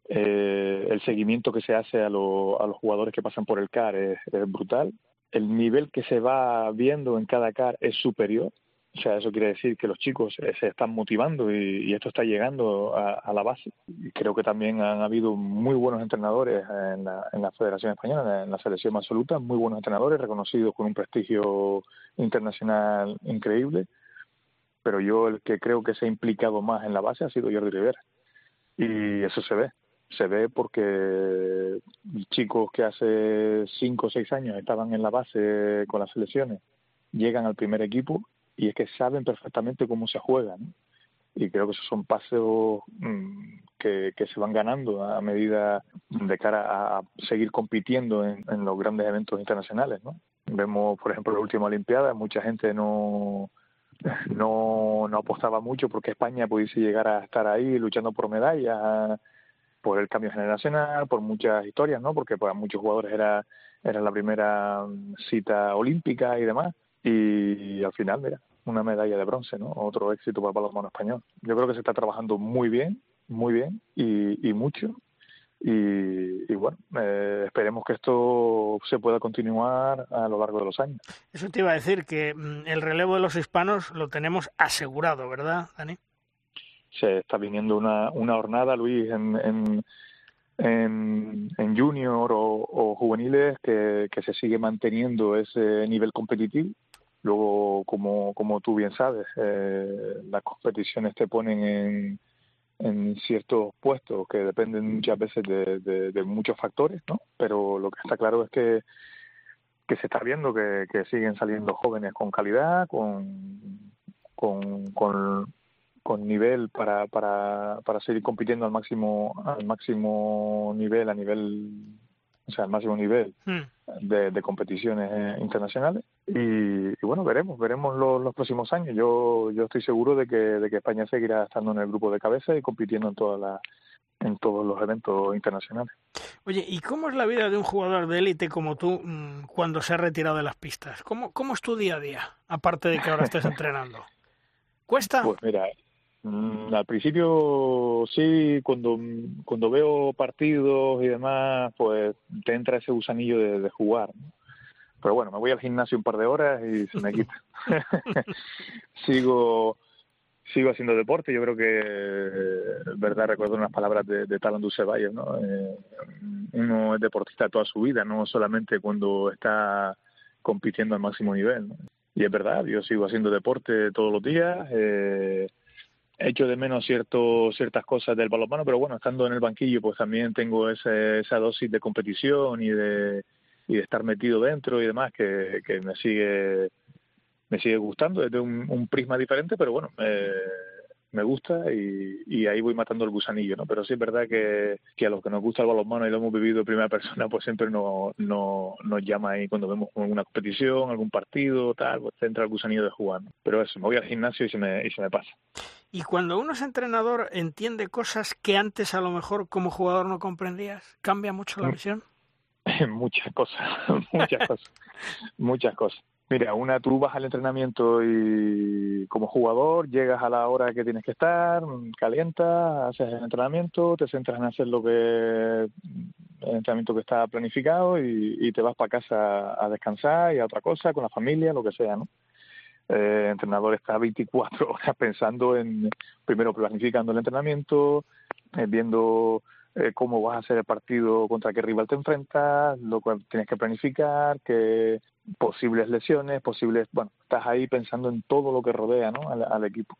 Eh, el seguimiento que se hace a, lo, a los jugadores que pasan por el C A R es, es brutal. El nivel que se va viendo en cada C A R es superior. O sea, eso quiere decir que los chicos eh, se están motivando y, y esto está llegando a, a la base. Y creo que también han habido muy buenos entrenadores en la, en la Federación Española, en la selección absoluta, muy buenos entrenadores reconocidos con un prestigio internacional increíble. Pero yo el que creo que se ha implicado más en la base ha sido Jordi Rivera. Y eso se ve. Se ve porque chicos que hace cinco o seis años estaban en la base con las selecciones llegan al primer equipo y es que saben perfectamente cómo se juega, ¿no? Y creo que esos son pasos mmm, que, que se van ganando a medida de cara a, a seguir compitiendo en, en los grandes eventos internacionales, ¿no? Vemos, por ejemplo, la última Olimpiada, mucha gente no, no, no apostaba mucho porque España pudiese llegar a estar ahí luchando por medallas, por el cambio generacional, por muchas historias, ¿no? Porque para muchos jugadores era, era la primera cita olímpica y demás. Y, y al final, mira, una medalla de bronce, ¿no? Otro éxito para el balonmano español. Yo creo que se está trabajando muy bien, muy bien y, y mucho. Y, y bueno, eh, esperemos que esto se pueda continuar a lo largo de los años. Eso te iba a decir, que mm, el relevo de los hispanos lo tenemos asegurado, ¿verdad, Dani? Se está viniendo una, una jornada, Luis, en, en, en, en junior o, o juveniles que, que se sigue manteniendo ese nivel competitivo. Luego, como, como tú bien sabes, eh, las competiciones te ponen en, en ciertos puestos que dependen muchas veces de, de, de muchos factores, ¿no? Pero lo que está claro es que, que se está viendo que, que siguen saliendo jóvenes con calidad, con, con, con con nivel para, para, para seguir compitiendo al máximo al máximo nivel, a nivel, o sea, al máximo nivel mm. de, de competiciones eh, internacionales. Y, y bueno, veremos, veremos los, los próximos años. Yo yo estoy seguro de que, de que España seguirá estando en el grupo de cabeza y compitiendo en todas las en todos los eventos internacionales. Oye, ¿y cómo es la vida de un jugador de élite como tú mmm, cuando se ha retirado de las pistas? ¿Cómo, cómo es tu día a día, aparte de que ahora estés entrenando? ¿Cuesta? Pues mira, Mm, al principio sí, cuando cuando veo partidos y demás, pues te entra ese gusanillo de, de jugar, ¿no? Pero bueno, me voy al gimnasio un par de horas y se me quita. sigo sigo haciendo deporte. Yo creo que, verdad, recuerdo unas palabras de, de Talon du Ceballos, ¿no? Eh, uno es deportista toda su vida, no solamente cuando está compitiendo al máximo nivel, ¿no? Y es verdad, yo sigo haciendo deporte todos los días. Eh, Echo de menos cierto, ciertas cosas del balonmano, pero bueno, estando en el banquillo, pues también tengo ese, esa dosis de competición y de, y de estar metido dentro y demás que, que me sigue me sigue gustando desde un, un prisma diferente, pero bueno, eh, me gusta y, y ahí voy matando el gusanillo, ¿no? Pero sí es verdad que, que a los que nos gusta el balonmano y lo hemos vivido en primera persona, pues siempre nos, nos, nos llama ahí cuando vemos alguna competición, algún partido, tal, pues entra el gusanillo de jugar, ¿no? Pero eso, me voy al gimnasio y se me, y se me pasa. Y cuando uno es entrenador, entiende cosas que antes a lo mejor como jugador no comprendías, ¿cambia mucho la visión? Muchas cosas, muchas cosas, muchas cosas. Mira, una, tú vas al entrenamiento y como jugador llegas a la hora que tienes que estar, calientas, haces el entrenamiento, te centras en hacer lo que el entrenamiento que está planificado y, y te vas para casa a descansar y a otra cosa, con la familia, lo que sea, ¿no? Eh, el entrenador está veinticuatro horas pensando en, primero planificando el entrenamiento, eh, viendo eh, cómo vas a hacer el partido, contra qué rival te enfrentas, lo cual tienes que planificar, que posibles lesiones, posibles, bueno, estás ahí pensando en todo lo que rodea, ¿no? al, al equipo.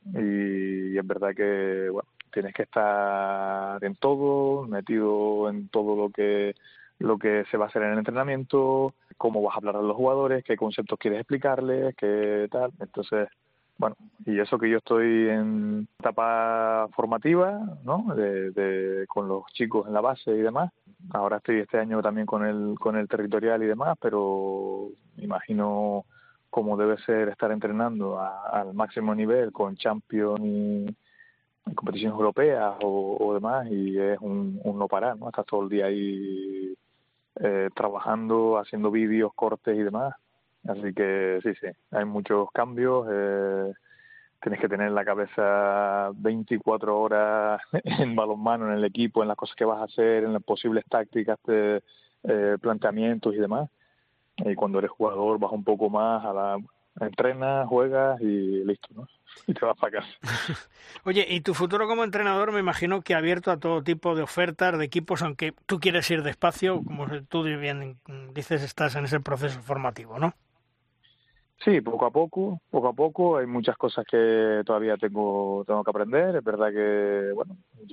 Y, y es verdad que, bueno, tienes que estar en todo, metido en todo lo que lo que se va a hacer en el entrenamiento, cómo vas a hablar a los jugadores, qué conceptos quieres explicarles, qué tal. Entonces, bueno, y eso que yo estoy en etapa formativa, ¿no? De, de, con los chicos en la base y demás. Ahora estoy este año también con el, con el territorial y demás, pero imagino cómo debe ser estar entrenando a, al máximo nivel con Champions y en competiciones europeas o, o demás, y es un, un no parar, ¿no? Estás todo el día ahí eh, trabajando, haciendo vídeos, cortes y demás. Así que sí, sí, hay muchos cambios, eh, tienes que tener la cabeza veinticuatro horas en balonmano, en el equipo, en las cosas que vas a hacer, en las posibles tácticas, de, eh, planteamientos y demás. Y cuando eres jugador vas un poco más a la... entrenas, juegas y listo, ¿no? Y te vas para casa. Oye, y tu futuro como entrenador me imagino que abierto a todo tipo de ofertas, de equipos, aunque tú quieres ir despacio, como tú bien dices, estás en ese proceso formativo, ¿no? Sí, poco a poco, poco a poco. Hay muchas cosas que todavía tengo tengo que aprender. Es verdad que, bueno,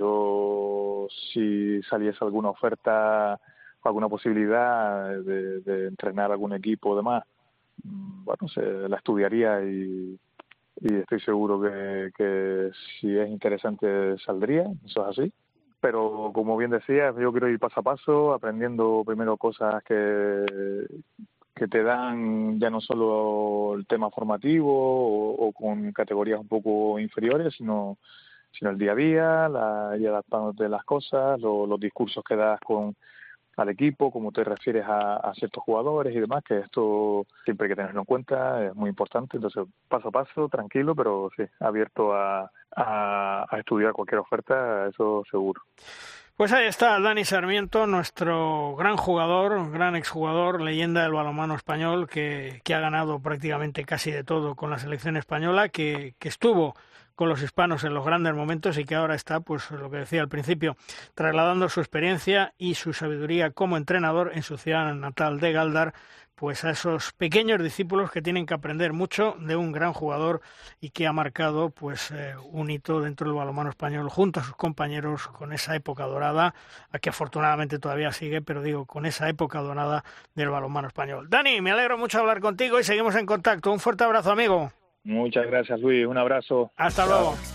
yo si saliese alguna oferta o alguna posibilidad de, de entrenar algún equipo o demás, bueno, se la estudiaría y, y estoy seguro que, que si es interesante saldría, eso es así. Pero como bien decías, yo quiero ir paso a paso, aprendiendo primero cosas que, que te dan ya no solo el tema formativo o, o con categorías un poco inferiores, sino, sino el día a día, la, y adaptándote a las cosas, lo, los discursos que das con al equipo, cómo te refieres a, a ciertos jugadores y demás, que esto siempre hay que tenerlo en cuenta, es muy importante. Entonces, paso a paso, tranquilo, pero sí, abierto a, a, a estudiar cualquier oferta, eso seguro. Pues ahí está Dani Sarmiento, nuestro gran jugador, gran exjugador, leyenda del balonmano español, que, que ha ganado prácticamente casi de todo con la selección española, que, que estuvo con los hispanos en los grandes momentos y que ahora está, pues lo que decía al principio, trasladando su experiencia y su sabiduría como entrenador en su ciudad natal de Gáldar, pues a esos pequeños discípulos que tienen que aprender mucho de un gran jugador y que ha marcado pues eh, un hito dentro del balonmano español junto a sus compañeros con esa época dorada, a que afortunadamente todavía sigue, pero digo, con esa época dorada del balonmano español. Dani, me alegro mucho de hablar contigo y seguimos en contacto. Un fuerte abrazo, amigo. Muchas gracias, Luis. Un abrazo. Hasta Chao. luego.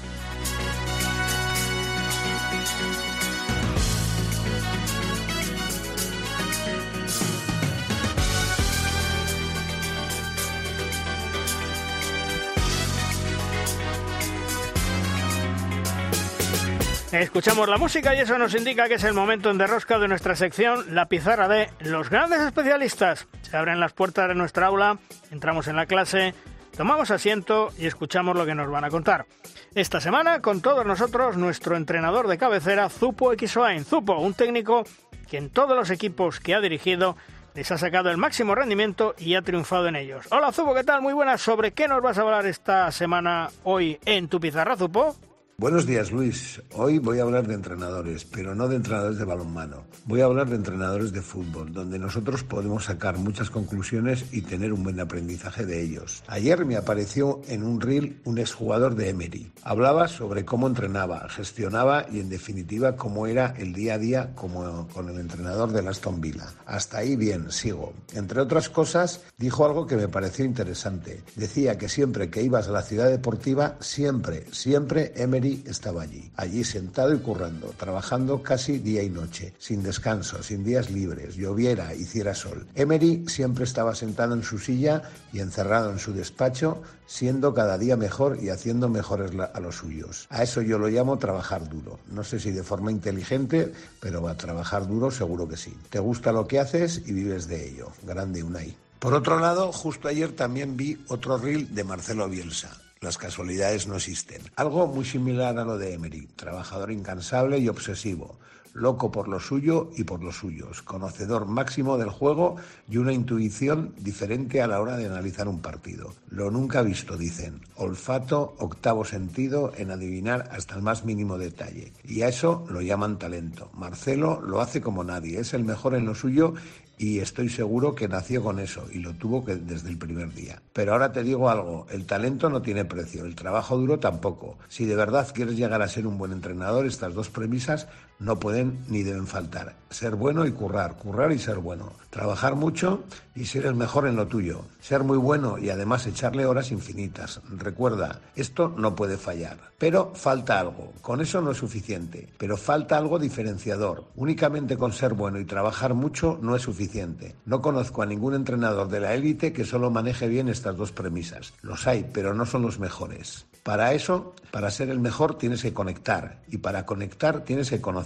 Escuchamos la música y eso nos indica que es el momento en Derrosca de nuestra sección La Pizarra de los grandes especialistas. Se abren las puertas de nuestra aula, entramos en la clase, tomamos asiento y escuchamos lo que nos van a contar. Esta semana, con todos nosotros, nuestro entrenador de cabecera, Zupo Equisoain. Zupo, un técnico que en todos los equipos que ha dirigido les ha sacado el máximo rendimiento y ha triunfado en ellos. Hola, Zupo, ¿qué tal? Muy buenas. ¿Sobre qué nos vas a hablar esta semana hoy en tu pizarra, Zupo? Buenos días, Luis. Hoy voy a hablar de entrenadores, pero no de entrenadores de balonmano. Voy a hablar de entrenadores de fútbol, donde nosotros podemos sacar muchas conclusiones y tener un buen aprendizaje de ellos. Ayer me apareció en un reel un exjugador de Emery. Hablaba sobre cómo entrenaba, gestionaba y, en definitiva, cómo era el día a día como con el entrenador del Aston Villa. Hasta ahí bien, sigo. Entre otras cosas, dijo algo que me pareció interesante. Decía que siempre que ibas a la ciudad deportiva, siempre, siempre Emery estaba allí, allí sentado y currando, trabajando casi día y noche, sin descanso, sin días libres, lloviera, hiciera sol. Emery siempre estaba sentado en su silla y encerrado en su despacho, siendo cada día mejor y haciendo mejores a los suyos. A eso yo lo llamo trabajar duro. No sé si de forma inteligente, pero a trabajar duro seguro que sí. Te gusta lo que haces y vives de ello. Grande Unai. Por otro lado, justo ayer también vi otro reel de Marcelo Bielsa. Las casualidades no existen. Algo muy similar a lo de Emery, trabajador incansable y obsesivo, loco por lo suyo y por los suyos, conocedor máximo del juego y una intuición diferente a la hora de analizar un partido. Lo nunca visto, dicen. Olfato, octavo sentido en adivinar hasta el más mínimo detalle. Y a eso lo llaman talento. Marcelo lo hace como nadie, es el mejor en lo suyo y estoy seguro que nació con eso y lo tuvo que desde el primer día. Pero ahora te digo algo, el talento no tiene precio, el trabajo duro tampoco. Si de verdad quieres llegar a ser un buen entrenador, estas dos premisas no pueden ni deben faltar. Ser bueno y currar, currar y ser bueno. Trabajar mucho y ser el mejor en lo tuyo. Ser muy bueno y además echarle horas infinitas. Recuerda, esto no puede fallar. Pero falta algo. Con eso no es suficiente. Pero falta algo diferenciador. Únicamente con ser bueno y trabajar mucho no es suficiente. No conozco a ningún entrenador de la élite que solo maneje bien estas dos premisas. Los hay, pero no son los mejores. Para eso, para ser el mejor, tienes que conectar. Y para conectar tienes que conocer.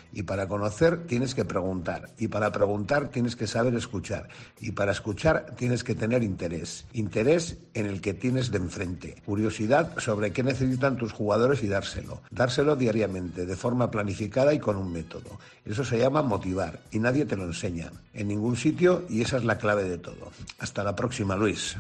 Y para conocer tienes que preguntar. Y para preguntar tienes que saber escuchar. Y para escuchar tienes que tener interés. Interés en el que tienes de enfrente. Curiosidad sobre qué necesitan tus jugadores y dárselo. Dárselo diariamente, de forma planificada y con un método. Eso se llama motivar y nadie te lo enseña en ningún sitio y esa es la clave de todo. Hasta la próxima, Luis.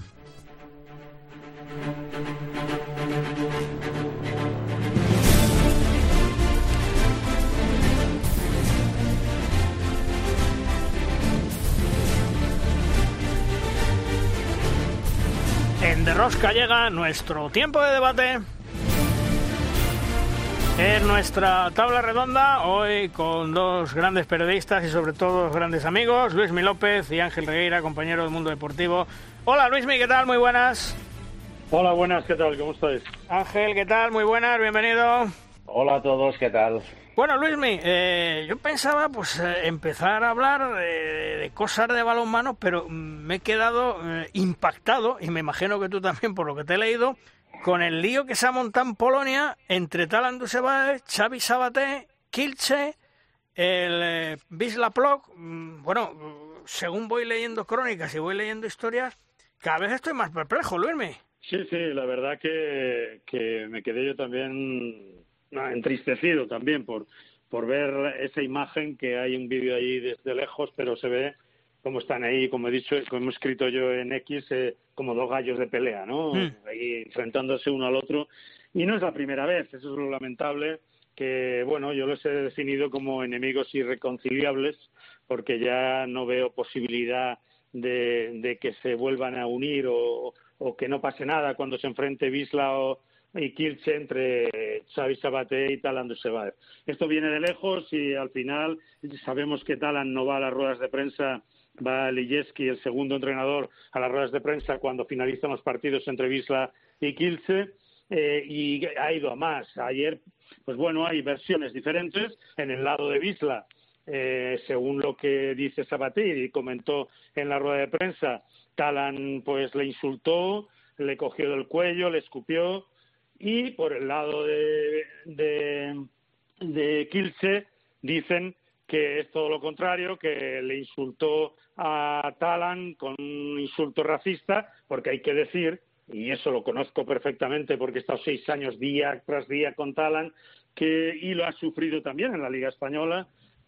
En De Rosca llega nuestro tiempo de debate. En nuestra tabla redonda, hoy con dos grandes periodistas y sobre todo dos grandes amigos, Luismi López y Ángel Regueira, compañero del Mundo Deportivo. Hola Luismi, ¿qué tal? Muy buenas. Hola, buenas, ¿qué tal? ¿Cómo estáis? Ángel, ¿qué tal? Muy buenas, bienvenido. Hola a todos, ¿qué tal? Bueno, Luismi, eh, yo pensaba pues eh, empezar a hablar de, de cosas de balonmano, pero me he quedado eh, impactado, y me imagino que tú también por lo que te he leído, con el lío que se ha montado en Polonia entre Talan Dusebaev, Xavi Sabaté, Kielce, el eh, Wisla Plock. Bueno, según voy leyendo crónicas y voy leyendo historias, cada vez estoy más perplejo, Luismi. Sí, sí, la verdad que, que me quedé yo también no, entristecido también por, por ver esa imagen, que hay un vídeo ahí desde lejos, pero se ve cómo están ahí, como he dicho, como he escrito yo en X, eh, como dos gallos de pelea, ¿no? Mm. Ahí enfrentándose uno al otro. Y no es la primera vez, eso es lo lamentable, que, bueno, yo los he definido como enemigos irreconciliables, porque ya no veo posibilidad de, de que se vuelvan a unir o, o que no pase nada cuando se enfrente Wisla o, y Kielce entre Xavi Sabaté y Talan Dusebaev. Esto viene de lejos y al final sabemos que Talan no va a las ruedas de prensa, va Lijeski, el segundo entrenador, a las ruedas de prensa cuando finalizan los partidos entre Wisla y Kielce, eh, y ha ido a más. Ayer, pues bueno, hay versiones diferentes. En el lado de Wisla, eh, según lo que dice Sabaté y comentó en la rueda de prensa, Talan pues le insultó, le cogió del cuello, le escupió, y por el lado de, de, de Kielce dicen que es todo lo contrario, que le insultó a Talan con un insulto racista, porque hay que decir, y eso lo conozco perfectamente porque he estado seis años día tras día con Talan, que, y lo ha sufrido también en la Liga Española,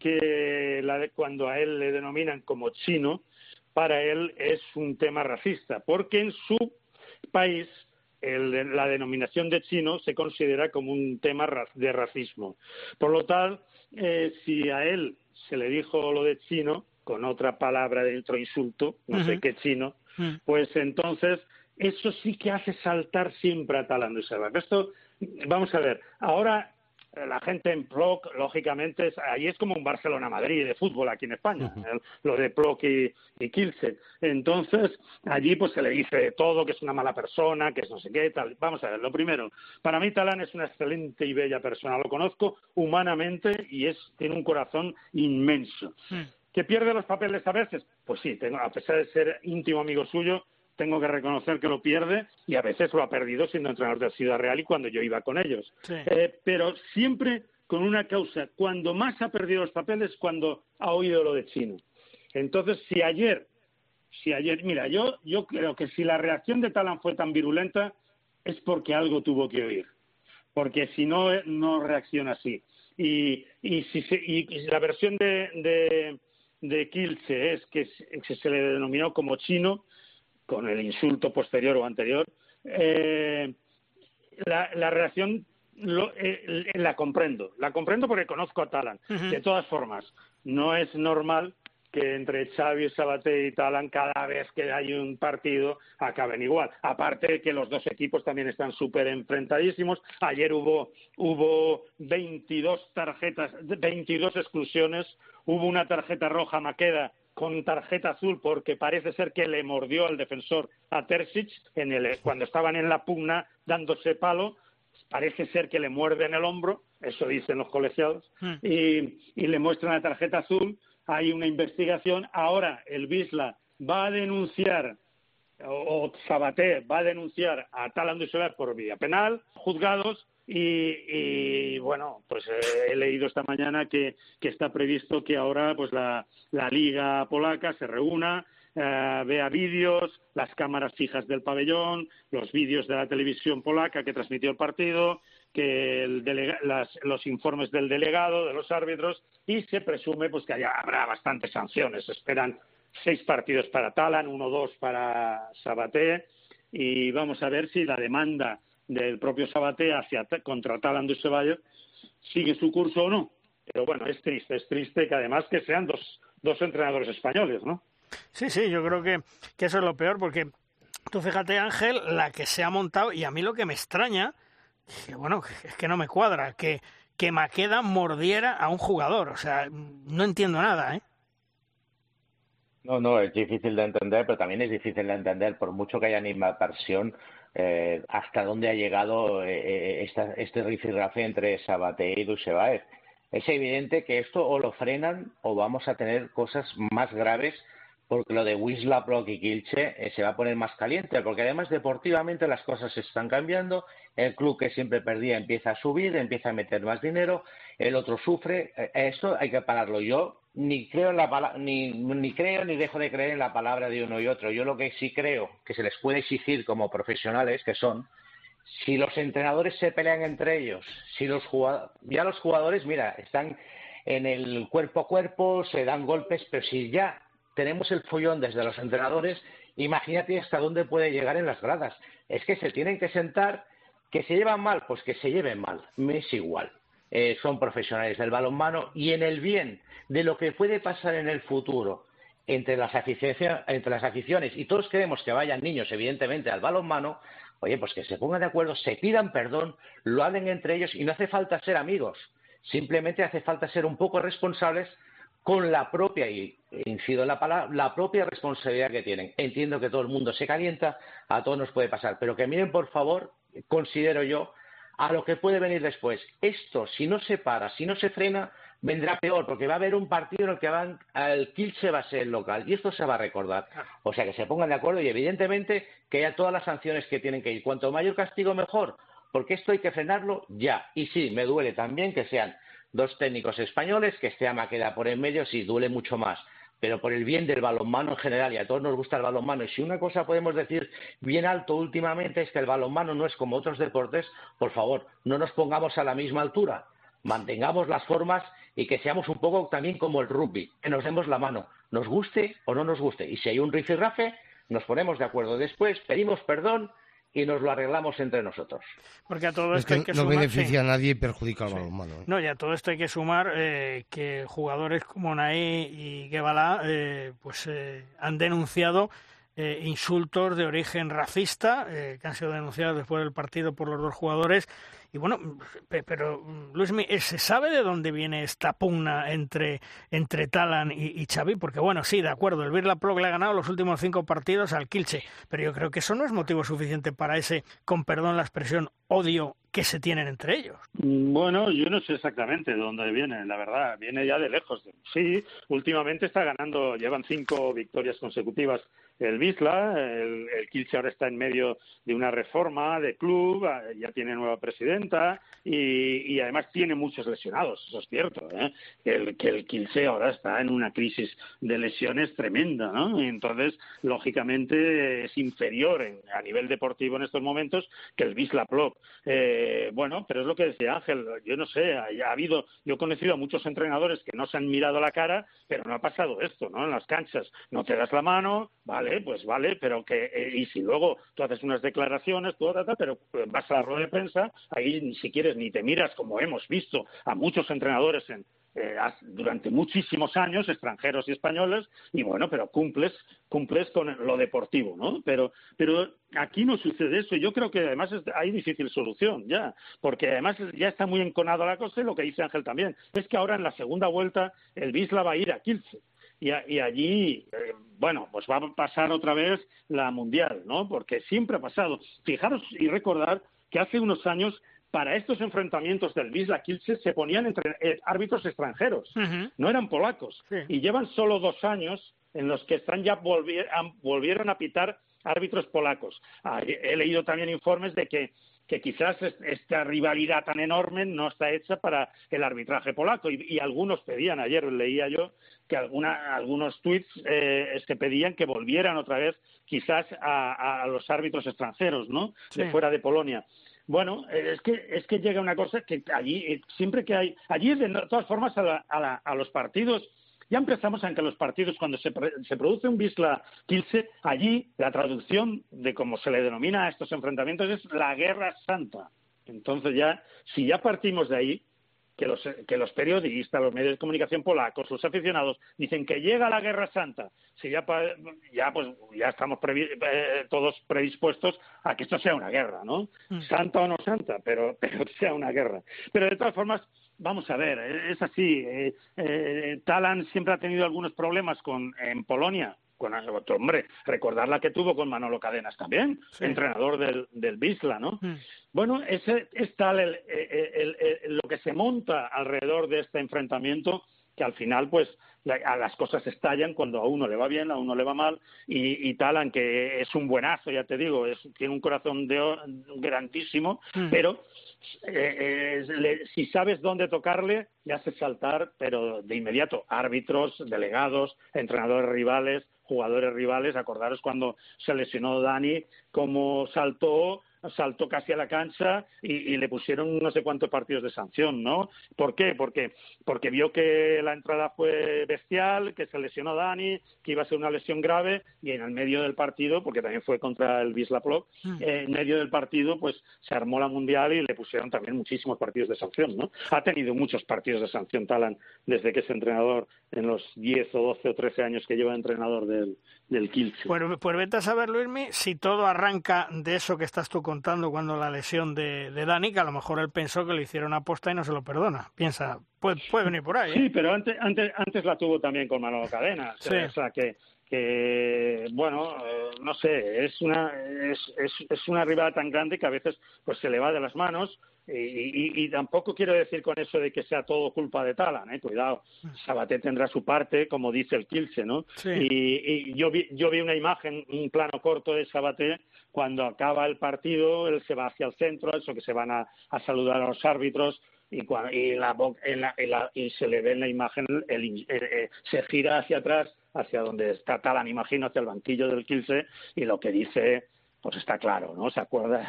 que la de, cuando a él le denominan como chino, para él es un tema racista, porque en su país el, la denominación de chino se considera como un tema de racismo. Por lo tal, eh, si a él se le dijo lo de chino, con otra palabra de otro insulto, no uh-huh. sé qué chino, uh-huh. pues entonces eso sí que hace saltar siempre a Talan Dusebaev. Esto, vamos a ver, ahora la gente en Plock, lógicamente, es, ahí es como un Barcelona-Madrid de fútbol aquí en España, uh-huh. el, lo de Plock y, y Kielce. Entonces, allí pues se le dice de todo, que es una mala persona, que es no sé qué, tal. Vamos a ver, lo primero, para mí Talan es una excelente y bella persona, lo conozco humanamente y es tiene un corazón inmenso. Uh-huh. ¿Que pierde los papeles a veces? Pues sí, tengo, a pesar de ser íntimo amigo suyo, tengo que reconocer que lo pierde y a veces lo ha perdido siendo entrenador de Ciudad Real y cuando yo iba con ellos. Sí. Eh, pero siempre con una causa. Cuando más ha perdido los papeles, cuando ha oído lo de chino. Entonces, si ayer, si ayer, mira, yo, yo creo que si la reacción de Talan fue tan virulenta es porque algo tuvo que oír. Porque si no, no reacciona así. Y, y, si se, y, y la versión de, de, de Kielce es que se, se le denominó como chino, con el insulto posterior o anterior, eh, la, la reacción lo, eh, la comprendo. La comprendo porque conozco a Talan. Uh-huh. De todas formas, no es normal que entre Xavi Sabaté y Talan cada vez que hay un partido acaben igual. Aparte de que los dos equipos también están súper enfrentadísimos. Ayer hubo, hubo veintidós tarjetas, veintidós exclusiones. Hubo una tarjeta roja a Maqueda con tarjeta azul porque parece ser que le mordió al defensor a Terzic en el, cuando estaban en la pugna dándose palo, parece ser que le muerde en el hombro, eso dicen los colegiados, mm. y, y le muestran la tarjeta azul. Hay una investigación. Ahora el Wisla va a denunciar, o, o Sabaté va a denunciar a Talan Dusebaev por vía penal, juzgados, Y, y bueno, pues eh, he leído esta mañana que, que está previsto que ahora pues la, la Liga Polaca se reúna, eh, vea vídeos, las cámaras fijas del pabellón, los vídeos de la televisión polaca que transmitió el partido, que el delega, las, los informes del delegado, de los árbitros, y se presume pues que haya, habrá bastantes sanciones. Se esperan seis partidos para Talan, uno o dos para Sabaté, y vamos a ver si la demanda del propio Sabaté hacia contra Talan Dusevalle sigue su curso o no. Pero bueno, es triste, es triste que además que sean dos, dos entrenadores españoles, ¿no? Sí, sí, yo creo que, que eso es lo peor, porque tú fíjate, Ángel, la que se ha montado, y a mí lo que me extraña, que bueno, es que no me cuadra, que, que Maqueda mordiera a un jugador, o sea, no entiendo nada, ¿eh? No, no, es difícil de entender, pero también es difícil de entender, por mucho que haya animadversión, eh, hasta dónde ha llegado eh, esta, este rifirrafe entre Sabaté y Dusevalle. Es evidente que esto o lo frenan o vamos a tener cosas más graves, porque lo de Wisła Płock y Kielce eh, se va a poner más caliente, porque además deportivamente las cosas se están cambiando, el club que siempre perdía empieza a subir, empieza a meter más dinero, el otro sufre, eh, esto hay que pararlo. Yo ni creo en la pala- ni, ni creo ni dejo de creer en la palabra de uno y otro. Yo lo que sí creo que se les puede exigir como profesionales que son, si los entrenadores se pelean entre ellos, si los jugadores, ya los jugadores, mira, están en el cuerpo a cuerpo, se dan golpes, pero si ya tenemos el follón desde los entrenadores, imagínate hasta dónde puede llegar en las gradas. Es que se tienen que sentar, que se llevan mal, pues que se lleven mal, me es igual. Eh, son profesionales del balonmano y en el bien de lo que puede pasar en el futuro entre las aficiones, entre las aficiones y todos queremos que vayan niños, evidentemente, al balonmano, oye, pues que se pongan de acuerdo, se pidan perdón, lo hablen entre ellos y no hace falta ser amigos, simplemente hace falta ser un poco responsables con la propia, y incido en la palabra, la propia responsabilidad que tienen. Entiendo que todo el mundo se calienta, a todos nos puede pasar, pero que miren, por favor, considero yo, a lo que puede venir después. Esto, si no se para, si no se frena, vendrá peor, porque va a haber un partido en el que van, el Kielce va a ser el local, y esto se va a recordar. O sea, que se pongan de acuerdo y, evidentemente, que haya todas las sanciones que tienen que ir. Cuanto mayor castigo, mejor, porque esto hay que frenarlo ya. Y sí, me duele también que sean dos técnicos españoles, que esté a Maqueda por en medio, sí, duele mucho más. Pero por el bien del balonmano en general, y a todos nos gusta el balonmano, y si una cosa podemos decir bien alto últimamente es que el balonmano no es como otros deportes, por favor, no nos pongamos a la misma altura, mantengamos las formas y que seamos un poco también como el rugby, que nos demos la mano, nos guste o no nos guste, y si hay un rifirrafe, nos ponemos de acuerdo después, pedimos perdón y nos lo arreglamos entre nosotros. Porque a todo es esto que hay que no sumar, beneficia sí. a nadie y perjudica al Sí. balonmano, ¿eh? No, y a todo esto hay que sumar eh, que jugadores como Naé y Guevara eh, pues eh, han denunciado eh, insultos de origen racista eh, que han sido denunciados después del partido por los dos jugadores. Y bueno, pero Luismi, ¿se sabe de dónde viene esta pugna entre, entre Talan y, y Xavi? Porque bueno, sí, de acuerdo, el Wisła Płock le ha ganado los últimos cinco partidos al Kielce, pero yo creo que eso no es motivo suficiente para ese, con perdón la expresión, odio que se tienen entre ellos. Bueno, yo no sé exactamente de dónde viene, la verdad, viene ya de lejos. Sí, últimamente está ganando, llevan cinco victorias consecutivas el Wisła, el, el Kielce ahora está en medio de una reforma de club, ya tiene nueva presidenta y, y además tiene muchos lesionados, eso es cierto, ¿eh? que, el, que el Kielce ahora está en una crisis de lesiones tremenda, ¿no? Y entonces, lógicamente, es inferior en, a nivel deportivo en estos momentos que el Wisła Płock. Eh, bueno, pero es lo que decía Ángel, yo no sé, ha, ha habido, yo he conocido a muchos entrenadores que no se han mirado la cara, pero no ha pasado esto, ¿no? En las canchas no te das la mano, vale, pues vale, pero que, eh, y si luego tú haces unas declaraciones, tú, ta, ta, pero vas a la rueda de prensa, ahí ni si quieres ni te miras, como hemos visto a muchos entrenadores en Eh, durante muchísimos años, extranjeros y españoles, y bueno, pero cumples cumples con lo deportivo, ¿no? Pero pero aquí no sucede eso. Yo creo que además es, hay difícil solución ya, porque además ya está muy enconada la cosa, y lo que dice Ángel también, es que ahora en la segunda vuelta el Wisła va a ir a Kielce. Y, a, y allí, eh, bueno, pues va a pasar otra vez la Mundial, ¿no? Porque siempre ha pasado. Fijaros y recordar que hace unos años para estos enfrentamientos del Wisła Kielce se ponían entre eh, árbitros extranjeros, uh-huh. no eran polacos, sí. Y llevan solo dos años en los que están ya volvi- volvieron a pitar árbitros polacos. Ah, he leído también informes de que, que quizás esta rivalidad tan enorme no está hecha para el arbitraje polaco. Y, y algunos pedían, ayer leía yo, que alguna, algunos tuits eh, se pedían que volvieran otra vez quizás a, a los árbitros extranjeros, ¿no? Sí. De fuera de Polonia. Bueno, es que es que llega una cosa que allí, siempre que hay... Allí, de todas formas, a, la, a, la, a los partidos... Ya empezamos en que los partidos, cuando se, se produce un Wisła-Kielce, allí la traducción de cómo se le denomina a estos enfrentamientos es la Guerra Santa. Entonces ya, si ya partimos de ahí, que los, que los periodistas, los medios de comunicación polacos, los aficionados, dicen que llega la Guerra Santa, si ya, ya, pues, ya estamos previ, eh, todos predispuestos a que esto sea una guerra, ¿no? Mm. Santa o no santa, pero, pero sea una guerra. Pero de todas formas, vamos a ver, es así. Eh, eh, Talan siempre ha tenido algunos problemas con en Polonia. Con, hombre, recordar la que tuvo con Manolo Cadenas también, sí. Entrenador del, del Wisła, ¿no? Mm. Bueno, ese es tal el, el, el, el, lo que se monta alrededor de este enfrentamiento, que al final, pues, la, a las cosas estallan cuando a uno le va bien, a uno le va mal, y, y Talan, que es un buenazo, ya te digo, es, tiene un corazón de oro grandísimo, mm. pero eh, eh, le, si sabes dónde tocarle, le hace saltar, pero de inmediato, árbitros, delegados, entrenadores rivales, jugadores rivales. Acordaros cuando se lesionó Dani, cómo saltó, saltó casi a la cancha y, y le pusieron no sé cuántos partidos de sanción, ¿no? ¿Por qué? Porque, porque vio que la entrada fue bestial, que se lesionó Dani, que iba a ser una lesión grave, y en el medio del partido, porque también fue contra el Wisła Plock, mm. eh, en medio del partido pues se armó la mundial y le pusieron también muchísimos partidos de sanción, ¿no? Ha tenido muchos partidos de sanción Talan desde que es entrenador, en los diez o doce o trece años que lleva entrenador del, del Kielce. Pues, pues vete a saber, Luismi, si todo arranca de eso que estás tú contando cuando la lesión de, de Dani, que a lo mejor él pensó que le hicieron aposta y no se lo perdona. Piensa, puede, puede venir por ahí, ¿eh? Sí, pero antes, antes, antes la tuvo también con Manolo Cadenas. Sí. O sea, que, que bueno, eh, no sé, es una, es, es, es una rivalidad tan grande que a veces pues se le va de las manos. Y, y, y tampoco quiero decir con eso de que sea todo culpa de Talan, ¿eh? Cuidado, Sabaté tendrá su parte, como dice el Kielce, ¿no? Sí. Y, y yo vi yo vi una imagen, un plano corto de Sabaté cuando acaba el partido, él se va hacia el centro, eso que se van a, a saludar a los árbitros, y, cuando, y, la, en la, en la, y se le ve en la imagen, el, el, el, el, se gira hacia atrás, hacia donde está Talan, imagino, hacia el banquillo del Kielce, y lo que dice... pues está claro, ¿no? Se acuerda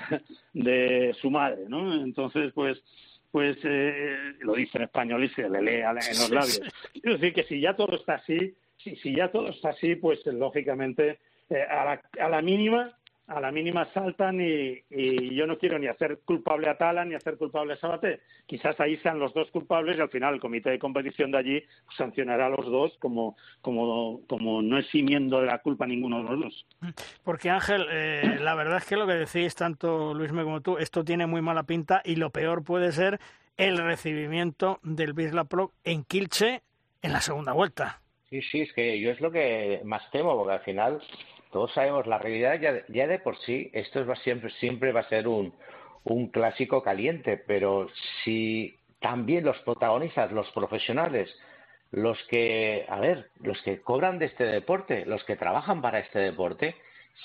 de su madre, ¿no? Entonces, pues, pues eh, lo dice en español y se le lee en los labios. Quiero decir que si ya todo está así, si, si ya todo está así, pues lógicamente eh, a, la, a la mínima, a la mínima saltan y, y yo no quiero ni hacer culpable a Talan ni hacer culpable a Sabaté. Quizás ahí sean los dos culpables y al final el comité de competición de allí sancionará a los dos como, como, como no eximiendo de la culpa a ninguno de los dos. Porque Ángel, eh, la verdad es que lo que decís tanto Luisme como tú, esto tiene muy mala pinta y lo peor puede ser el recibimiento del Wisła Plock en Kielce en la segunda vuelta. Sí, sí, es que yo es lo que más temo, porque al final... todos sabemos la realidad, ya de, ya de por sí, esto va siempre, siempre va a ser un, un clásico caliente, pero si también los protagonistas, los profesionales, los que, a ver, los que cobran de este deporte, los que trabajan para este deporte,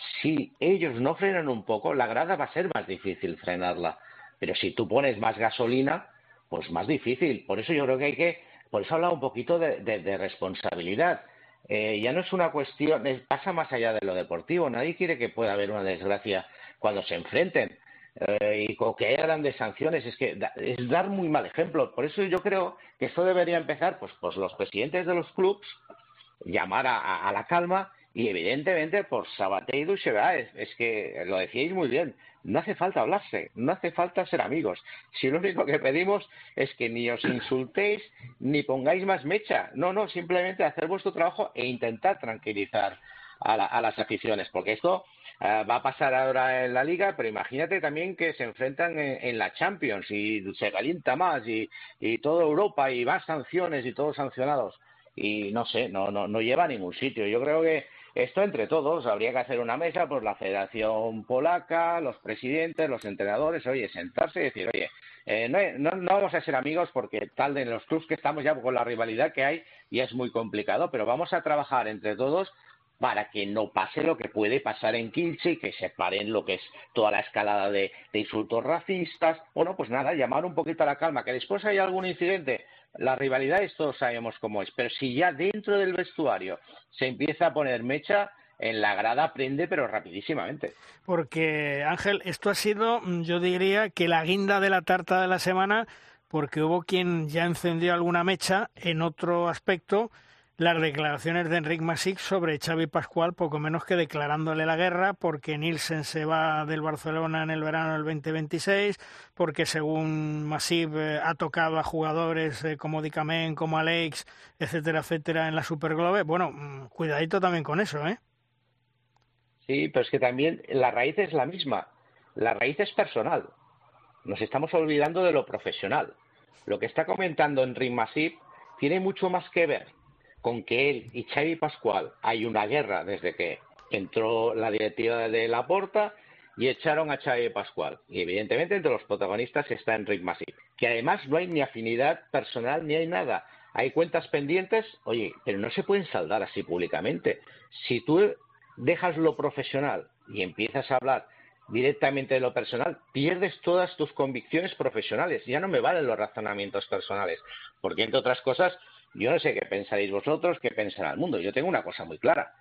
si ellos no frenan un poco, la grada va a ser más difícil frenarla. Pero si tú pones más gasolina, pues más difícil. Por eso yo creo que hay que, por eso he hablado un poquito de, de, de responsabilidad. Eh, ya no es una cuestión, pasa más allá de lo deportivo. Nadie quiere que pueda haber una desgracia cuando se enfrenten eh, y que haya grandes sanciones. Es que da, es dar muy mal ejemplo. Por eso yo creo que esto debería empezar, pues, pues los presidentes de los clubes llamar a, a, a la calma y evidentemente por Sabaté y Ducheva, es, es que lo decíais muy bien. No hace falta hablarse, no hace falta ser amigos. Si lo único que pedimos es que ni os insultéis ni pongáis más mecha. No, no, simplemente hacer vuestro trabajo e intentar tranquilizar a, la, a las aficiones. Porque esto uh, va a pasar ahora en la Liga, pero imagínate también que se enfrentan en, en la Champions y se calienta más y, y toda Europa y más sanciones y todos sancionados. Y no sé, no, no, no lleva a ningún sitio. Yo creo que esto entre todos habría que hacer una mesa, pues la Federación Polaca, los presidentes, los entrenadores, oye, sentarse y decir, oye, eh, no, no, no vamos a ser amigos porque tal de los clubes que estamos ya con la rivalidad que hay y es muy complicado, pero vamos a trabajar entre todos para que no pase lo que puede pasar en Kielce, que se paren lo que es toda la escalada de, de insultos racistas. Bueno, pues nada, llamar un poquito a la calma, que después hay algún incidente. La rivalidad, todos sabemos cómo es, pero si ya dentro del vestuario se empieza a poner mecha, en la grada aprende, pero rapidísimamente. Porque, Ángel, esto ha sido, yo diría, que la guinda de la tarta de la semana, porque hubo quien ya encendió alguna mecha en otro aspecto, las declaraciones de Enric Masip sobre Xavi Pascual, poco menos que declarándole la guerra, porque Nielsen se va del Barcelona en el verano del veinte veintiséis, porque según Masip eh, ha tocado a jugadores eh, como Dicamén, como Alex, etcétera, etcétera, en la Superglobe. Bueno, mmm, cuidadito también con eso, ¿eh? Sí, pero es que también la raíz es la misma. La raíz es personal. Nos estamos olvidando de lo profesional. Lo que está comentando Enric Masip tiene mucho más que ver con que él y Xavi Pascual hay una guerra desde que entró la directiva de Laporta y echaron a Xavi Pascual. Y evidentemente entre los protagonistas está Enric Masip, que además no hay ni afinidad personal ni hay nada. Hay cuentas pendientes, oye, pero no se pueden saldar así públicamente. Si tú dejas lo profesional y empiezas a hablar directamente de lo personal, pierdes todas tus convicciones profesionales. Ya no me valen los razonamientos personales, porque entre otras cosas, yo no sé qué pensaréis vosotros, qué pensará el mundo. Yo tengo una cosa muy clara.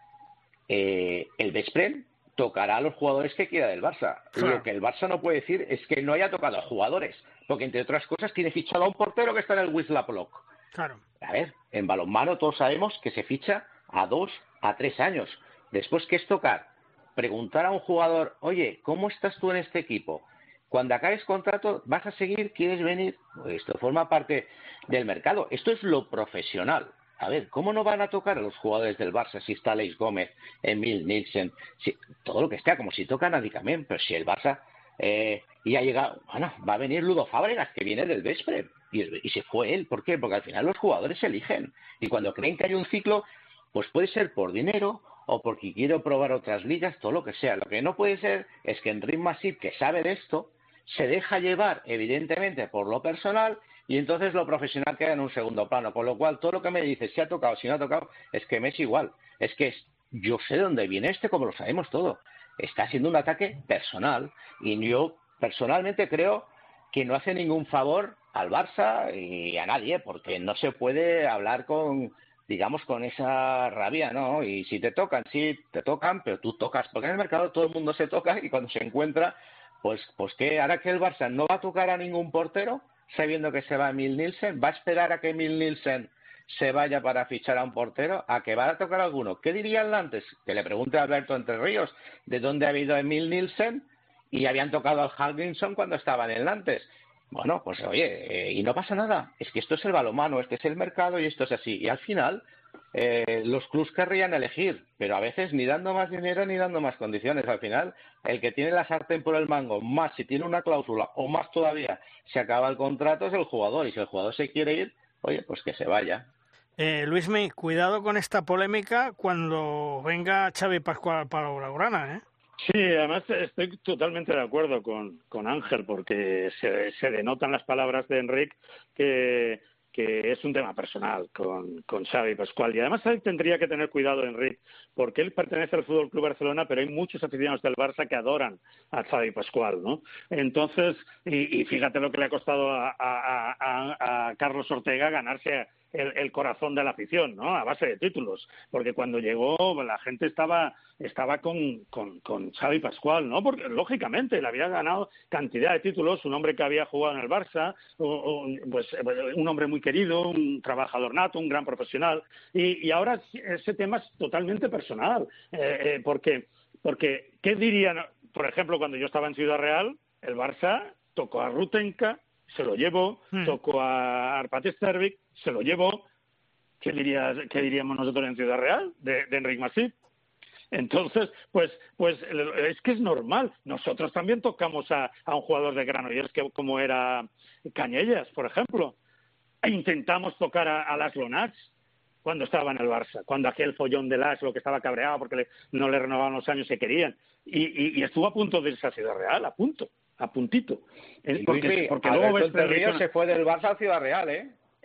Eh, el Veszprém tocará a los jugadores que quiera del Barça. Claro. Lo que el Barça no puede decir es que no haya tocado a jugadores, porque entre otras cosas tiene fichado a un portero que está en el Wisła Plock. Claro. A ver, en balonmano todos sabemos que se ficha a dos, a tres años. Después, ¿qué es tocar? Preguntar a un jugador, oye, ¿cómo estás tú en este equipo? Cuando acabes contrato, ¿vas a seguir? ¿Quieres venir? Esto forma parte del mercado. Esto es lo profesional. A ver, ¿cómo no van a tocar a los jugadores del Barça si está Alex Gómez, Emil Nielsen, si, todo lo que esté, como si tocan a Dicamén? Pero si el Barça eh, y ha llegado, bueno, va a venir Ludo Fábregas, que viene del Veszprém, y, y se fue él. ¿Por qué? Porque al final los jugadores eligen. Y cuando creen que hay un ciclo, pues puede ser por dinero o porque quiero probar otras ligas, todo lo que sea. Lo que no puede ser es que Enric Masip, que sabe de esto, se deja llevar, evidentemente, por lo personal, y entonces lo profesional queda en un segundo plano. Con lo cual, todo lo que me dice, si ha tocado, si no ha tocado, es que me es igual. Es que es, yo sé de dónde viene este, como lo sabemos todo. Está haciendo un ataque personal, y yo personalmente creo que no hace ningún favor al Barça y a nadie, porque no se puede hablar con, digamos, con esa rabia, ¿no? Y si te tocan, sí, te tocan, pero tú tocas, porque en el mercado todo el mundo se toca y cuando se encuentra, pues, pues que ahora que el Barça no va a tocar a ningún portero, sabiendo que se va Emil Nielsen, va a esperar a que Emil Nielsen se vaya para fichar a un portero, a que va a tocar alguno. ¿Qué dirían antes? Que le pregunte a Alberto Entre Ríos de dónde ha habido Emil Nielsen y habían tocado al Hutchinson cuando estaban en Nantes. Bueno, pues oye, eh, y no pasa nada. Es que esto es el balonmano, este es el mercado y esto es así. Y al final, eh, los clubs querrían elegir, pero a veces ni dando más dinero ni dando más condiciones. Al final, el que tiene la sartén por el mango, más si tiene una cláusula o más todavía, se acaba el contrato, es el jugador. Y si el jugador se quiere ir, oye, pues que se vaya. Eh, Luismi, cuidado con esta polémica cuando venga Xavi Pascual para Blaugrana, ¿eh? Sí, además estoy totalmente de acuerdo con, con Ángel, porque se, se denotan las palabras de Enric que, que es un tema personal con, con Xavi Pascual. Y además él tendría que tener cuidado, Enric, porque él pertenece al Fútbol Club Barcelona, pero hay muchos aficionados del Barça que adoran a Xavi Pascual, ¿no? Entonces, y, y fíjate lo que le ha costado a, a, a, a Carlos Ortega ganarse El, el corazón de la afición, ¿no? A base de títulos, porque cuando llegó la gente estaba estaba con, con, con Xavi Pascual, ¿no? Porque lógicamente le había ganado cantidad de títulos, un hombre que había jugado en el Barça, o, o, pues un hombre muy querido, un trabajador nato, un gran profesional, y, y ahora ese tema es totalmente personal, eh, eh, porque porque ¿qué dirían? Por ejemplo, cuando yo estaba en Ciudad Real, el Barça tocó a Rutenka, se lo llevó, hmm. tocó a Arpad Stervik, se lo llevó. ¿Qué, diría, ¿Qué diríamos nosotros en Ciudad Real de, de Enric Masip? Entonces, pues pues es que es normal. Nosotros también tocamos a, a un jugador de Granollers que como era Cañellas, por ejemplo. E intentamos tocar a, a Laszlo Natx cuando estaba en el Barça, cuando aquel follón de Laszlo que estaba cabreado porque le, no le renovaban los años que querían. Y, y, y estuvo a punto de irse a Ciudad Real, a punto. A puntito. Porque, porque luego Alberto Ríos se fue del Barça a Ciudad Real, ¿eh?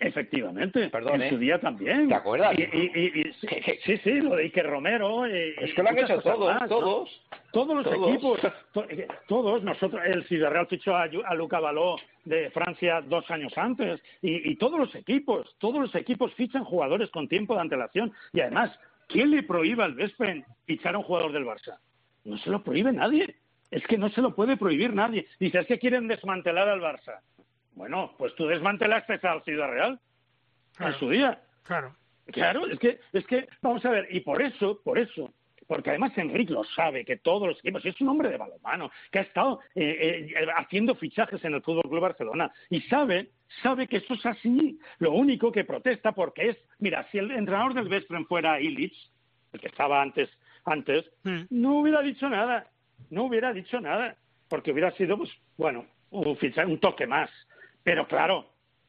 Efectivamente, Perdón, en ¿eh? su día también. ¿Te acuerdas? Y, y, y, y, sí, sí, sí, lo de Iker Romero. Y, es que lo han hecho todos, más, todos. ¿no? Todos los todos. equipos, to, todos. Nosotros, el Ciudad Real fichó a, a Luca Baló de Francia dos años antes. Y, y todos los equipos, todos los equipos fichan jugadores con tiempo de antelación. Y además, ¿quién le prohíbe al Veszprém fichar a un jugador del Barça? No se lo prohíbe nadie. Es que no se lo puede prohibir nadie. Dice, es que quieren desmantelar al Barça. Bueno, pues tú desmantelaste al Ciudad Real claro, en su día. Claro. Claro, es que, es que, vamos a ver, y por eso, por eso, porque además Enrique lo sabe, que todos los equipos, es un hombre de balonmano, que ha estado eh, eh, haciendo fichajes en el Fútbol Club Barcelona, y sabe, sabe que eso es así. Lo único que protesta porque es, mira, si el entrenador del Veszprém fuera Illich, el que estaba antes, antes, mm. no hubiera dicho nada, no hubiera dicho nada, porque hubiera sido, pues, bueno, un, fichaje, un toque más. Pero claro,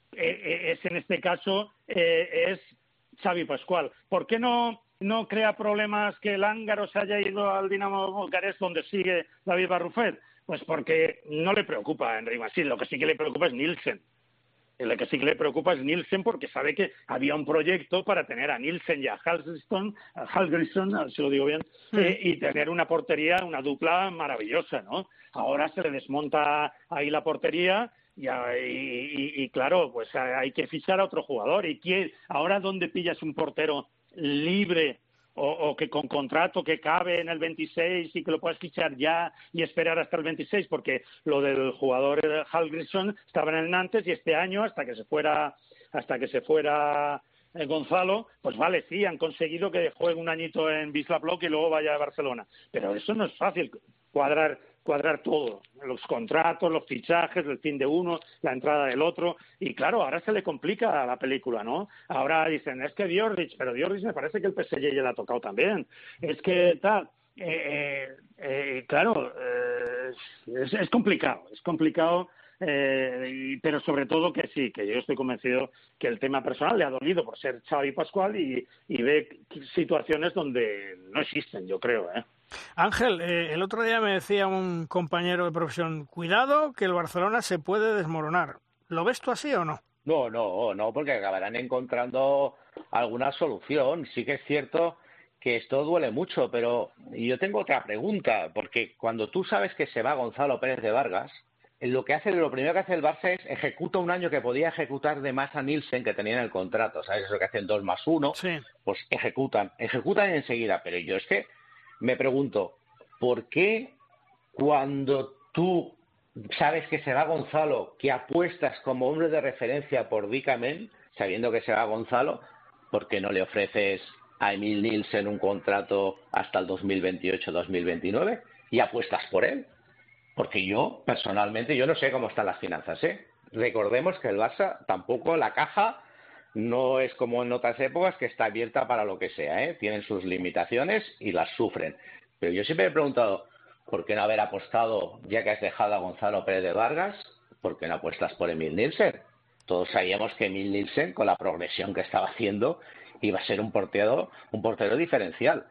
eh, es en este caso eh, es Xavi Pascual. ¿Por qué no, no crea problemas que el Ángaro se haya ido al Dinamo Bucarest donde sigue David Barrufet? Pues porque no le preocupa a Henry Massin, lo que sí que le preocupa es Nielsen. Lo que sí que le preocupa es Nielsen porque sabe que había un proyecto para tener a Nielsen y a Hallgrímsson, a Hallgrímsson, a ver si lo digo bien, mm. eh, y tener una portería, una dupla maravillosa, ¿no? Ahora se le desmonta ahí la portería. Y, y, y claro, pues hay que fichar a otro jugador. ¿Y quién? Ahora, ¿dónde pillas un portero libre o, o que con contrato que cabe en el veintiséis y que lo puedes fichar ya y esperar hasta el veintiséis? Porque lo del jugador Hallgrímsson estaba en el Nantes y este año, hasta que se fuera, hasta que se fuera eh, Gonzalo, pues vale, sí, han conseguido que juegue un añito en Wisla Plock y luego vaya a Barcelona. Pero eso no es fácil cuadrar. cuadrar todo, los contratos, los fichajes, el fin de uno, la entrada del otro, y claro, ahora se le complica la película, ¿no? Ahora dicen, es que Diordic, pero Diordic me parece que el P S G ya le ha tocado también, es que tal, eh, eh, claro, eh, es, es complicado, es complicado, eh, y, pero sobre todo que sí, que yo estoy convencido que el tema personal le ha dolido por ser Xavi Pascual y, y ve situaciones donde no existen, yo creo, ¿eh? Ángel, eh, el otro día me decía un compañero de profesión, cuidado que el Barcelona se puede desmoronar. ¿Lo ves tú así o no? No, no, no, porque acabarán encontrando alguna solución. Sí que es cierto que esto duele mucho, pero yo tengo otra pregunta, porque cuando tú sabes que se va Gonzalo Pérez de Vargas, lo que hace, lo primero que hace el Barça es ejecuta un año que podía ejecutar de más a Nielsen que tenía en el contrato, ¿sabes? Eso que hacen dos más uno, sí. Pues ejecutan, ejecutan enseguida, pero yo es que me pregunto, ¿por qué cuando tú sabes que se va Gonzalo, que apuestas como hombre de referencia por Dicamen, sabiendo que se va Gonzalo, ¿por qué no le ofreces a Emil Nielsen un contrato hasta el dos mil veintiocho dos mil veintinueve y apuestas por él? Porque yo, personalmente, yo no sé cómo están las finanzas, ¿eh? Recordemos que el Barça tampoco, la caja no es como en otras épocas que está abierta para lo que sea, ¿eh? Tienen sus limitaciones y las sufren. Pero yo siempre me he preguntado, ¿por qué no haber apostado, ya que has dejado a Gonzalo Pérez de Vargas, por qué no apuestas por Emil Nielsen? Todos sabíamos que Emil Nielsen, con la progresión que estaba haciendo, iba a ser un portero, un portero diferencial.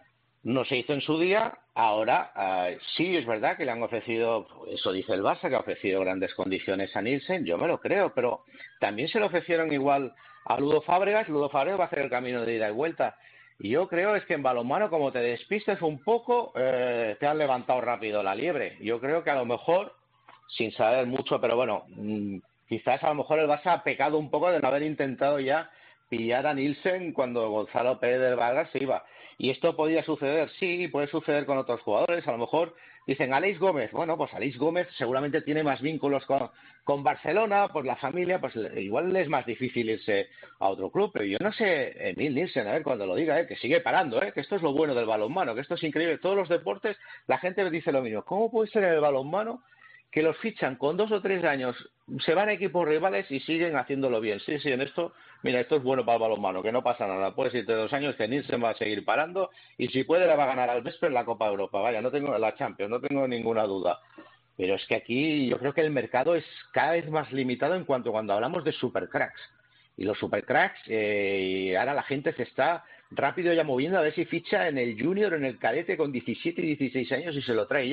No se hizo en su día, ahora uh, sí es verdad que le han ofrecido, eso dice el Barça, que ha ofrecido grandes condiciones a Nielsen, yo me lo creo, pero también se le ofrecieron igual a Ludo Fábregas. Ludo Fábregas va a hacer el camino de ida y vuelta. Y yo creo es que en balonmano, como te despistes un poco, eh, te han levantado rápido la liebre. Yo creo que a lo mejor, sin saber mucho, pero bueno, mmm, quizás a lo mejor el Barça ha pecado un poco de no haber intentado ya pillar a Nielsen cuando Gonzalo Pérez de Vargas se iba. Y esto podría suceder, sí, puede suceder con otros jugadores. A lo mejor dicen, Aleix Gómez, bueno, pues Aleix Gómez seguramente tiene más vínculos con, con Barcelona, pues la familia, pues igual es más difícil irse a otro club. Pero yo no sé, Emil Nielsen, a ver cuando lo diga, ¿eh? Que sigue parando, ¿eh? Que esto es lo bueno del balonmano, que esto es increíble. Todos los deportes, la gente dice lo mismo. ¿Cómo puede ser en el balonmano que los fichan con dos o tres años, se van a equipos rivales y siguen haciéndolo bien? Sí, sí, en esto, mira, esto es bueno para el balonmano, que no pasa nada. Puedes irte dos años, que Nielsen va a seguir parando y si puede le va a ganar al Veszprém la Copa Europa. Vaya, no tengo la Champions, no tengo ninguna duda. Pero es que aquí yo creo que el mercado es cada vez más limitado en cuanto cuando hablamos de supercracks. Y los supercracks, eh, ahora la gente se está rápido ya moviendo a ver si ficha en el junior, en el cadete con diecisiete y dieciséis años y se lo trae ya.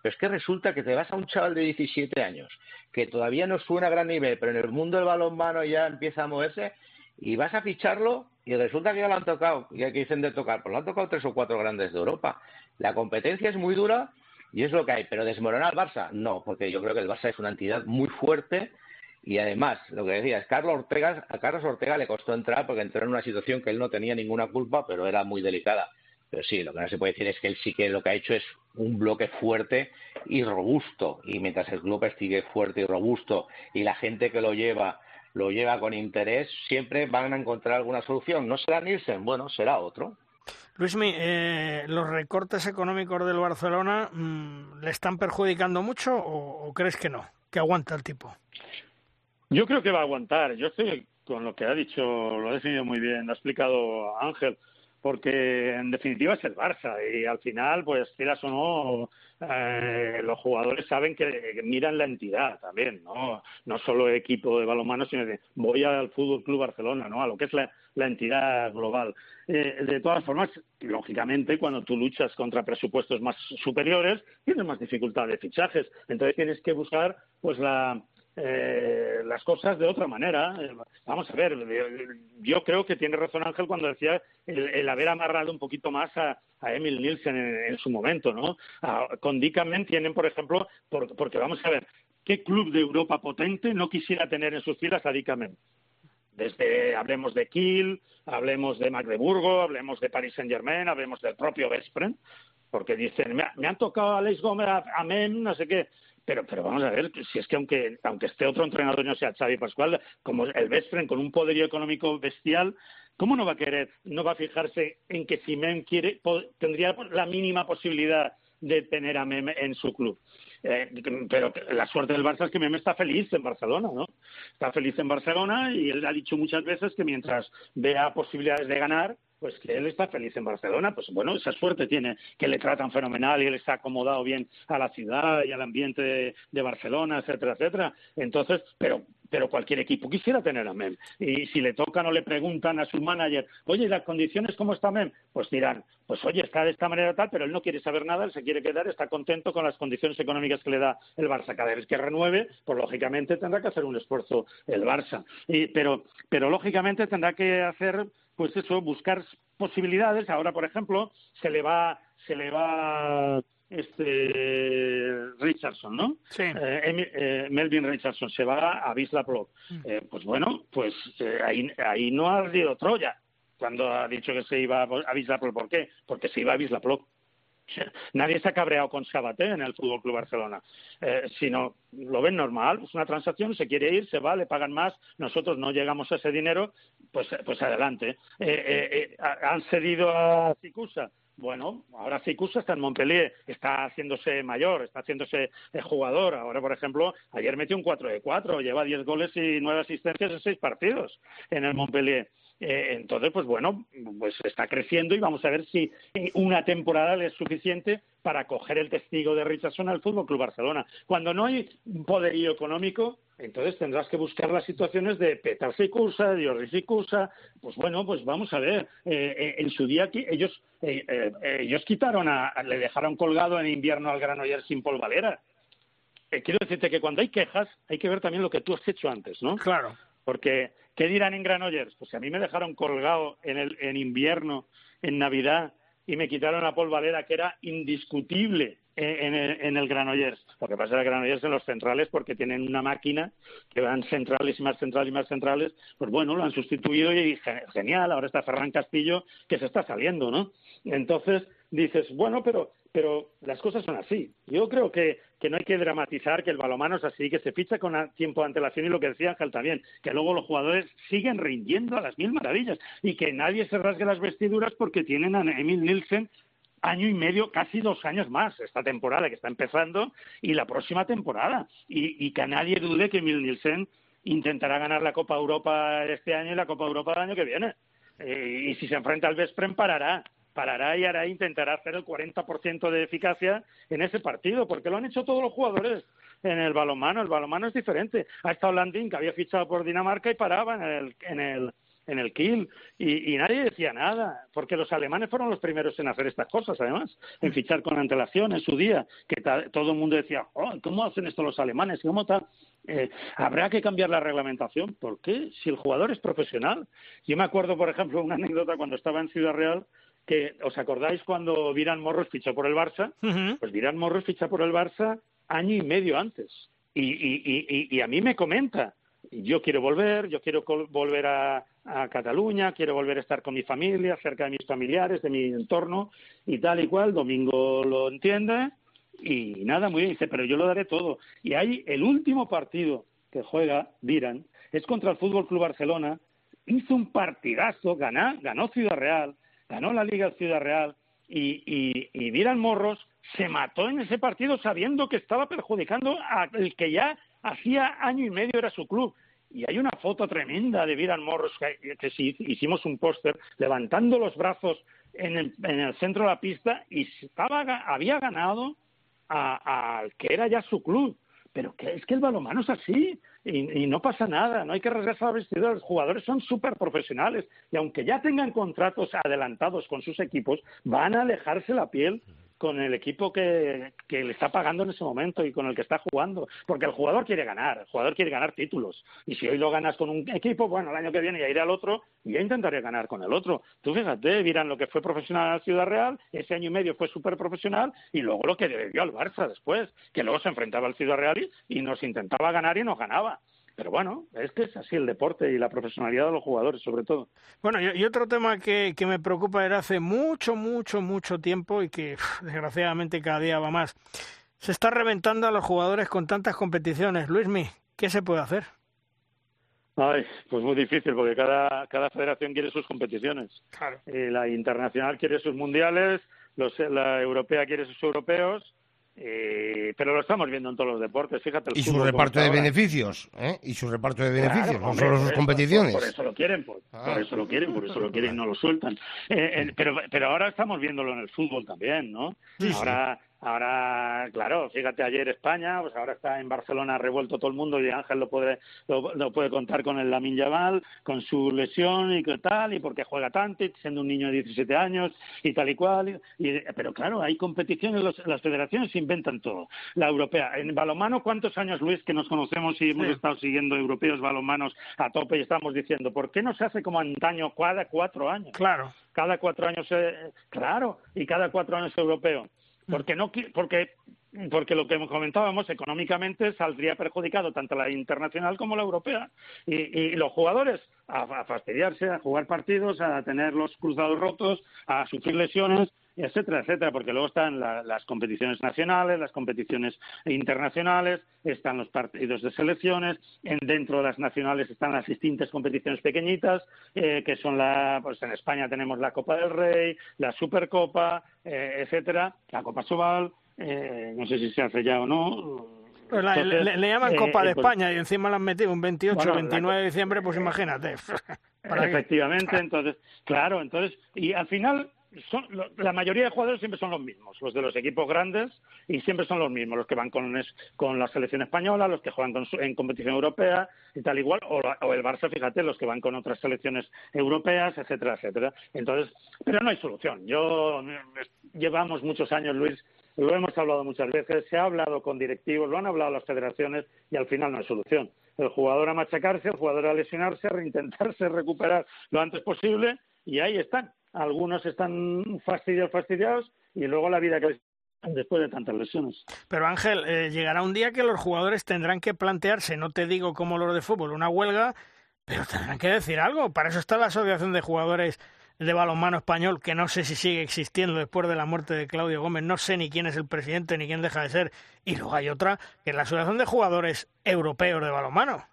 Pero es que resulta que te vas a un chaval de diecisiete años, que todavía no suena a gran nivel, pero en el mundo del balonmano ya empieza a moverse, y vas a ficharlo y resulta que ya lo han tocado, ya que dicen de tocar, pues lo han tocado tres o cuatro grandes de Europa. La competencia es muy dura y es lo que hay, pero desmoronar al Barça, no, porque yo creo que el Barça es una entidad muy fuerte. Y además, lo que decías, Carlos Ortega, a Carlos Ortega le costó entrar porque entró en una situación que él no tenía ninguna culpa, pero era muy delicada. Pero sí, lo que no se puede decir es que él sí que lo que ha hecho es un bloque fuerte y robusto. Y mientras el club sigue fuerte y robusto y la gente que lo lleva lo lleva con interés, siempre van a encontrar alguna solución. ¿No será Nielsen? Bueno, será otro. Luismi, eh, ¿los recortes económicos del Barcelona mmm, le están perjudicando mucho o, o crees que no? ¿Que aguanta el tipo? Yo creo que va a aguantar. Yo estoy con lo que ha dicho, lo ha definido muy bien, lo ha explicado Ángel, porque en definitiva es el Barça y al final, pues quieras o no, eh, los jugadores saben que, que miran la entidad también, no no solo el equipo de balonmano, sino que voy al Fútbol Club Barcelona, no a lo que es la, la entidad global. Eh, de todas formas, lógicamente, cuando tú luchas contra presupuestos más superiores, tienes más dificultad de fichajes, entonces tienes que buscar pues la Eh, las cosas de otra manera. Eh, vamos a ver, yo creo que tiene razón Ángel cuando decía el, el haber amarrado un poquito más a, a Emil Nielsen en, en su momento, ¿no? A, con Dickamen tienen, por ejemplo, por, porque vamos a ver, ¿qué club de Europa potente no quisiera tener en sus filas a Dickamen? Desde, hablemos de Kiel, hablemos de Magdeburgo, hablemos de Paris Saint-Germain, hablemos del propio Veszprém, porque dicen, me, me han tocado a Alex Gómez, a, a Mem, no sé qué. Pero, pero vamos a ver, si es que aunque aunque esté otro entrenador, no sea Xavi Pascual, como el Veszprém con un poderío económico bestial, ¿cómo no va a querer, no va a fijarse en que si Mem quiere, tendría la mínima posibilidad de tener a Mem en su club? Eh, pero la suerte del Barça es que Mem está feliz en Barcelona, ¿no? Está feliz en Barcelona y él ha dicho muchas veces que mientras vea posibilidades de ganar, pues que él está feliz en Barcelona, pues bueno, esa suerte tiene, que le tratan fenomenal y él está acomodado bien a la ciudad y al ambiente de, de Barcelona, etcétera, etcétera. Entonces, pero pero cualquier equipo quisiera tener a Mem. Y si le tocan o le preguntan a su manager, oye, ¿las condiciones cómo está Mem? Pues dirán, pues oye, está de esta manera tal, pero él no quiere saber nada, él se quiere quedar, está contento con las condiciones económicas que le da el Barça. Cada vez que renueve, pues lógicamente tendrá que hacer un esfuerzo el Barça. Y, pero, pero lógicamente tendrá que hacer, pues eso, buscar posibilidades. Ahora, por ejemplo, se le va, se le va este Richardson, ¿no? Sí. Eh, Emi, eh, Melvin Richardson se va a Wisla Plock. Eh, pues bueno, pues eh, ahí, ahí no ha ardido Troya cuando ha dicho que se iba a Wisla Plock. ¿Por qué? Porque se iba a Wisla Plock. Nadie se ha cabreado con Sabaté en el Fútbol Club Barcelona, eh, sino lo ven normal, es una transacción, se quiere ir, se va, le pagan más, nosotros no llegamos a ese dinero, pues pues adelante. Eh, eh, eh, han cedido a Cicusa. Bueno, ahora Cicusa está en Montpellier, está haciéndose mayor, está haciéndose jugador. Ahora, por ejemplo, ayer metió un cuatro de cuatro, lleva diez goles y nueve asistencias en seis partidos en el Montpellier. Eh, entonces, pues bueno, pues está creciendo y vamos a ver si una temporada le es suficiente para coger el testigo de Richardson al Fútbol Club Barcelona. Cuando no hay poderío económico, entonces tendrás que buscar las situaciones de Petar Cicusa, de Jordi Cicusa. Pues bueno, pues vamos a ver. Eh, eh, en su día ellos eh, eh, ellos quitaron a, le dejaron colgado en invierno al Granollers sin Pol Valera. Eh, quiero decirte que cuando hay quejas hay que ver también lo que tú has hecho antes, ¿no? Claro. Porque, ¿qué dirán en Granollers? Pues si a mí me dejaron colgado en, el, en invierno, en Navidad, y me quitaron a Pol Valera, que era indiscutible en, en, el, en el Granollers. Lo que pasa es que el Granollers en los centrales, porque tienen una máquina que van centrales y más centrales y más centrales, pues bueno, lo han sustituido y genial, ahora está Ferran Castillo, que se está saliendo, ¿no? Entonces dices, bueno, pero pero las cosas son así. Yo creo que, que no hay que dramatizar, que el balonmano es así, que se ficha con tiempo de antelación y lo que decía Ángel también, que luego los jugadores siguen rindiendo a las mil maravillas y que nadie se rasgue las vestiduras porque tienen a Emil Nielsen año y medio, casi dos años más, esta temporada que está empezando y la próxima temporada. Y, y que a nadie dude que Emil Nielsen intentará ganar la Copa Europa este año y la Copa Europa el año que viene. Eh, y si se enfrenta al Veszprém, parará. parará y hará, intentará hacer el cuarenta por ciento de eficacia en ese partido, porque lo han hecho todos los jugadores en el balonmano. El balonmano es diferente. Ha estado Landín, que había fichado por Dinamarca y paraba en el, en el, en el Kiel, y, y nadie decía nada, porque los alemanes fueron los primeros en hacer estas cosas, además, en fichar con antelación en su día, que ta, todo el mundo decía, oh, ¿cómo hacen esto los alemanes? ¿Cómo tal? Eh, habrá que cambiar la reglamentación. ¿Por qué? Si el jugador es profesional. Yo me acuerdo, por ejemplo, una anécdota cuando estaba en Ciudad Real, que, ¿os acordáis cuando Virán Morros fichó por el Barça? Uh-huh. Pues Virán Morros ficha por el Barça año y medio antes. Y, y, y, y a mí me comenta, yo quiero volver, yo quiero volver a, a Cataluña, quiero volver a estar con mi familia, cerca de mis familiares, de mi entorno, y tal y cual. Domingo lo entiende, y nada, muy bien, dice, pero yo lo daré todo. Y ahí el último partido que juega Virán es contra el Fútbol Club Barcelona, hizo un partidazo, ganó, ganó Ciudad Real, ganó la Liga Ciudad Real, y, y, y Virán Morros se mató en ese partido sabiendo que estaba perjudicando al que ya hacía año y medio era su club. Y hay una foto tremenda de Virán Morros, que, que sí, hicimos un póster, levantando los brazos en el, en el centro de la pista, y estaba, había ganado al que era ya su club. Pero que es que el balonmano es así, y, y no pasa nada, no hay que rasgarse la vestidura. Los jugadores son súper profesionales, y aunque ya tengan contratos adelantados con sus equipos, van a dejarse la piel con el equipo que, que le está pagando en ese momento y con el que está jugando, porque el jugador quiere ganar, el jugador quiere ganar títulos, y si hoy lo ganas con un equipo, bueno, el año que viene ya iré al otro y ya intentaré ganar con el otro. Tú fíjate, Virán lo que fue profesional en Ciudad Real, ese año y medio fue súper profesional, y luego lo que debió al Barça después, que luego se enfrentaba al Ciudad Real y, y nos intentaba ganar y nos ganaba. Pero bueno, es que es así el deporte y la profesionalidad de los jugadores, sobre todo. Bueno, y, y otro tema que, que me preocupa era hace mucho, mucho, mucho tiempo, y que uf, desgraciadamente cada día va más. Se está reventando a los jugadores con tantas competiciones. Luismi, ¿qué se puede hacer? Ay, pues muy difícil, porque cada, cada federación quiere sus competiciones. Claro. Eh, la internacional quiere sus mundiales, los, la europea quiere sus europeos. Eh, pero lo estamos viendo en todos los deportes, fíjate. Y su reparto de beneficios, ¿eh? Y su reparto de beneficios, claro, no solo sus competiciones. Por, por eso lo quieren, por, ah. por eso lo quieren, por eso lo quieren y no lo sueltan. Eh, eh, pero, pero ahora estamos viéndolo en el fútbol también, ¿no? Sí, ahora, sí. Ahora, claro, fíjate, ayer España, pues ahora está en Barcelona revuelto todo el mundo, y Ángel lo puede lo, lo puede contar con el Lamine Yamal, con su lesión y qué tal, y porque juega tanto, siendo un niño de diecisiete años y tal y cual. Y, pero claro, hay competiciones, los, las federaciones se inventan todo. La europea, en balonmano, ¿cuántos años, Luis, que nos conocemos y hemos sí. estado siguiendo europeos balonmanos a tope, y estamos diciendo, ¿por qué no se hace como antaño cada cuatro años? Claro. Cada cuatro años, eh, claro, y cada cuatro años europeo. Porque no, porque, porque lo que comentábamos, económicamente saldría perjudicado tanto la internacional como la europea. Y, y los jugadores a, a fastidiarse, a jugar partidos, a tener los cruzados rotos, a sufrir lesiones, etcétera, etcétera, porque luego están la, las competiciones nacionales, las competiciones internacionales, están los partidos de selecciones, en, dentro de las nacionales están las distintas competiciones pequeñitas, eh, que son la, pues en España tenemos la Copa del Rey, la Supercopa, eh, etcétera, la Copa Sobal, eh, no sé si se hace ya o no. Pues la, Entonces, le, le llaman Copa eh, de pues, España, y encima la han metido un veintiocho, bueno, veintinueve de diciembre, pues imagínate. Efectivamente, entonces, claro, entonces, y al final son, la mayoría de jugadores siempre son los mismos, los de los equipos grandes, y siempre son los mismos, los que van con, con la selección española, los que juegan con, en competición europea y tal igual, o, o el Barça, fíjate, los que van con otras selecciones europeas, etcétera, etcétera. Entonces, pero no hay solución. Yo llevamos muchos años, Luis, lo hemos hablado muchas veces, se ha hablado con directivos, lo han hablado las federaciones, y al final no hay solución. El jugador a machacarse, el jugador a lesionarse, a reintentarse recuperar lo antes posible, y ahí están. Algunos están fastidiados, fastidiados, y luego la vida que les después de tantas lesiones. Pero Ángel, eh, llegará un día que los jugadores tendrán que plantearse, no te digo como los de fútbol, una huelga, pero tendrán que decir algo. Para eso está la Asociación de Jugadores de Balonmano Español, que no sé si sigue existiendo después de la muerte de Claudio Gómez, no sé ni quién es el presidente ni quién deja de ser, y luego hay otra, que es la Asociación de Jugadores Europeos de Balonmano.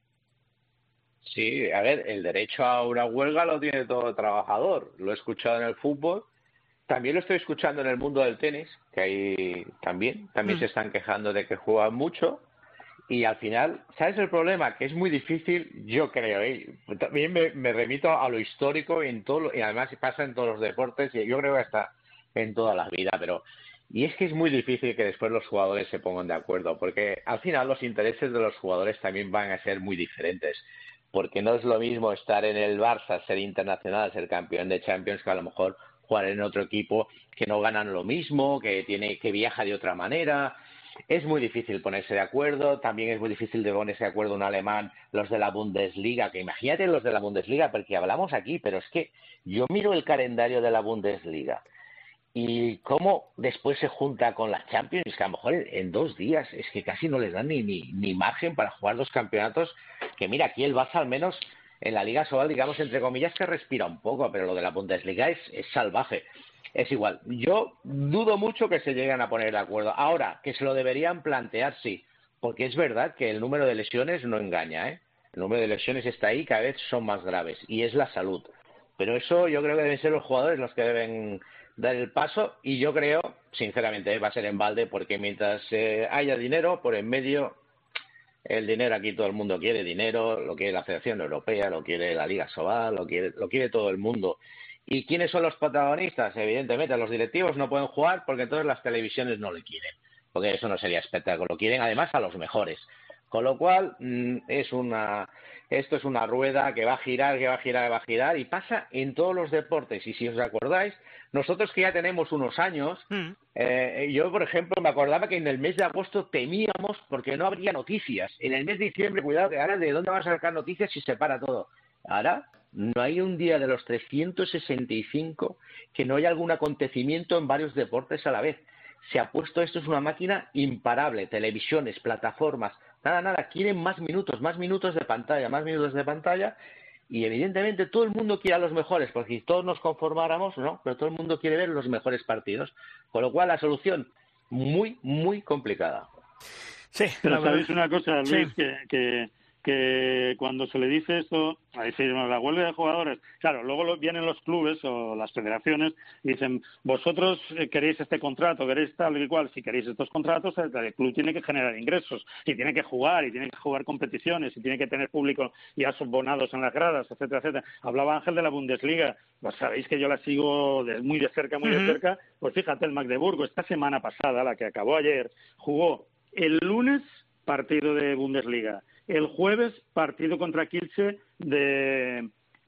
Sí, a ver, el derecho a una huelga lo tiene todo trabajador. Lo he escuchado en el fútbol, también lo estoy escuchando en el mundo del tenis, que ahí también, también mm. se están quejando de que juegan mucho. Y al final, ¿sabes el problema? Que es muy difícil, yo creo, ¿eh? También me, me remito a lo histórico y, en todo lo, y además pasa en todos los deportes, y yo creo que hasta en toda la vida, pero y es que es muy difícil que después los jugadores se pongan de acuerdo, porque al final los intereses de los jugadores también van a ser muy diferentes. porque no es lo mismo estar en el Barça, ser internacional, ser campeón de Champions, que a lo mejor jugar en otro equipo que no ganan lo mismo, que tiene que viaja de otra manera. Es muy difícil ponerse de acuerdo, también es muy difícil de ponerse de acuerdo un alemán, los de la Bundesliga, que imagínate los de la Bundesliga, porque hablamos aquí, pero es que yo miro el calendario de la Bundesliga y cómo después se junta con la Champions, que a lo mejor en dos días es que casi no les dan ni, ni, ni margen para jugar dos campeonatos, que mira, aquí el Barça al menos en la Liga Sobal, digamos, entre comillas, que respira un poco, pero lo de la Bundesliga es, es salvaje. Es igual. Yo dudo mucho que se lleguen a poner de acuerdo. Ahora, que se lo deberían plantear, sí, porque es verdad que el número de lesiones no engaña, ¿eh? El número de lesiones está ahí, cada vez son más graves, y es la salud. Pero eso yo creo que deben ser los jugadores los que deben dar el paso, y yo creo, sinceramente, va a ser en balde, porque mientras eh, haya dinero por en medio, el dinero aquí todo el mundo quiere dinero, lo quiere la Federación Europea, lo quiere la Liga Sobal, lo quiere, lo quiere todo el mundo. ¿Y quiénes son los protagonistas? Evidentemente, los directivos no pueden jugar porque entonces las televisiones no le quieren, porque eso no sería espectáculo. Quieren además a los mejores. Con lo cual, es una, esto es una rueda que va a girar, que va a girar, que va a girar, y pasa en todos los deportes. Y si os acordáis, nosotros que ya tenemos unos años, mm. eh, yo, por ejemplo, me acordaba que en el mes de agosto temíamos porque no habría noticias. En el mes de diciembre, cuidado, que ahora de dónde van a sacar noticias si se para todo. Ahora no hay un día de los trescientos sesenta y cinco que no haya algún acontecimiento en varios deportes a la vez. Se ha puesto, esto es una máquina imparable, televisiones, plataformas, nada, nada, quieren más minutos, más minutos de pantalla, más minutos de pantalla, y evidentemente todo el mundo quiere a los mejores, porque si todos nos conformáramos, no, pero todo el mundo quiere ver los mejores partidos, con lo cual la solución muy, muy complicada. Sí, pero sabéis una cosa, Luis, sí. que... que... que cuando se le dice esto, a decir, la huelga de jugadores, claro, luego lo, vienen los clubes o las federaciones y dicen, vosotros queréis este contrato, queréis tal y cual, si queréis estos contratos, el, el club tiene que generar ingresos, y tiene que jugar, y tiene que jugar competiciones, y tiene que tener público ya abonados en las gradas, etcétera, etcétera. Hablaba Ángel de la Bundesliga, pues sabéis que yo la sigo de, muy de cerca, muy uh-huh. de cerca, pues fíjate, el Magdeburgo, esta semana pasada, la que acabó ayer, jugó el lunes partido de Bundesliga, el jueves partido contra Kielce de,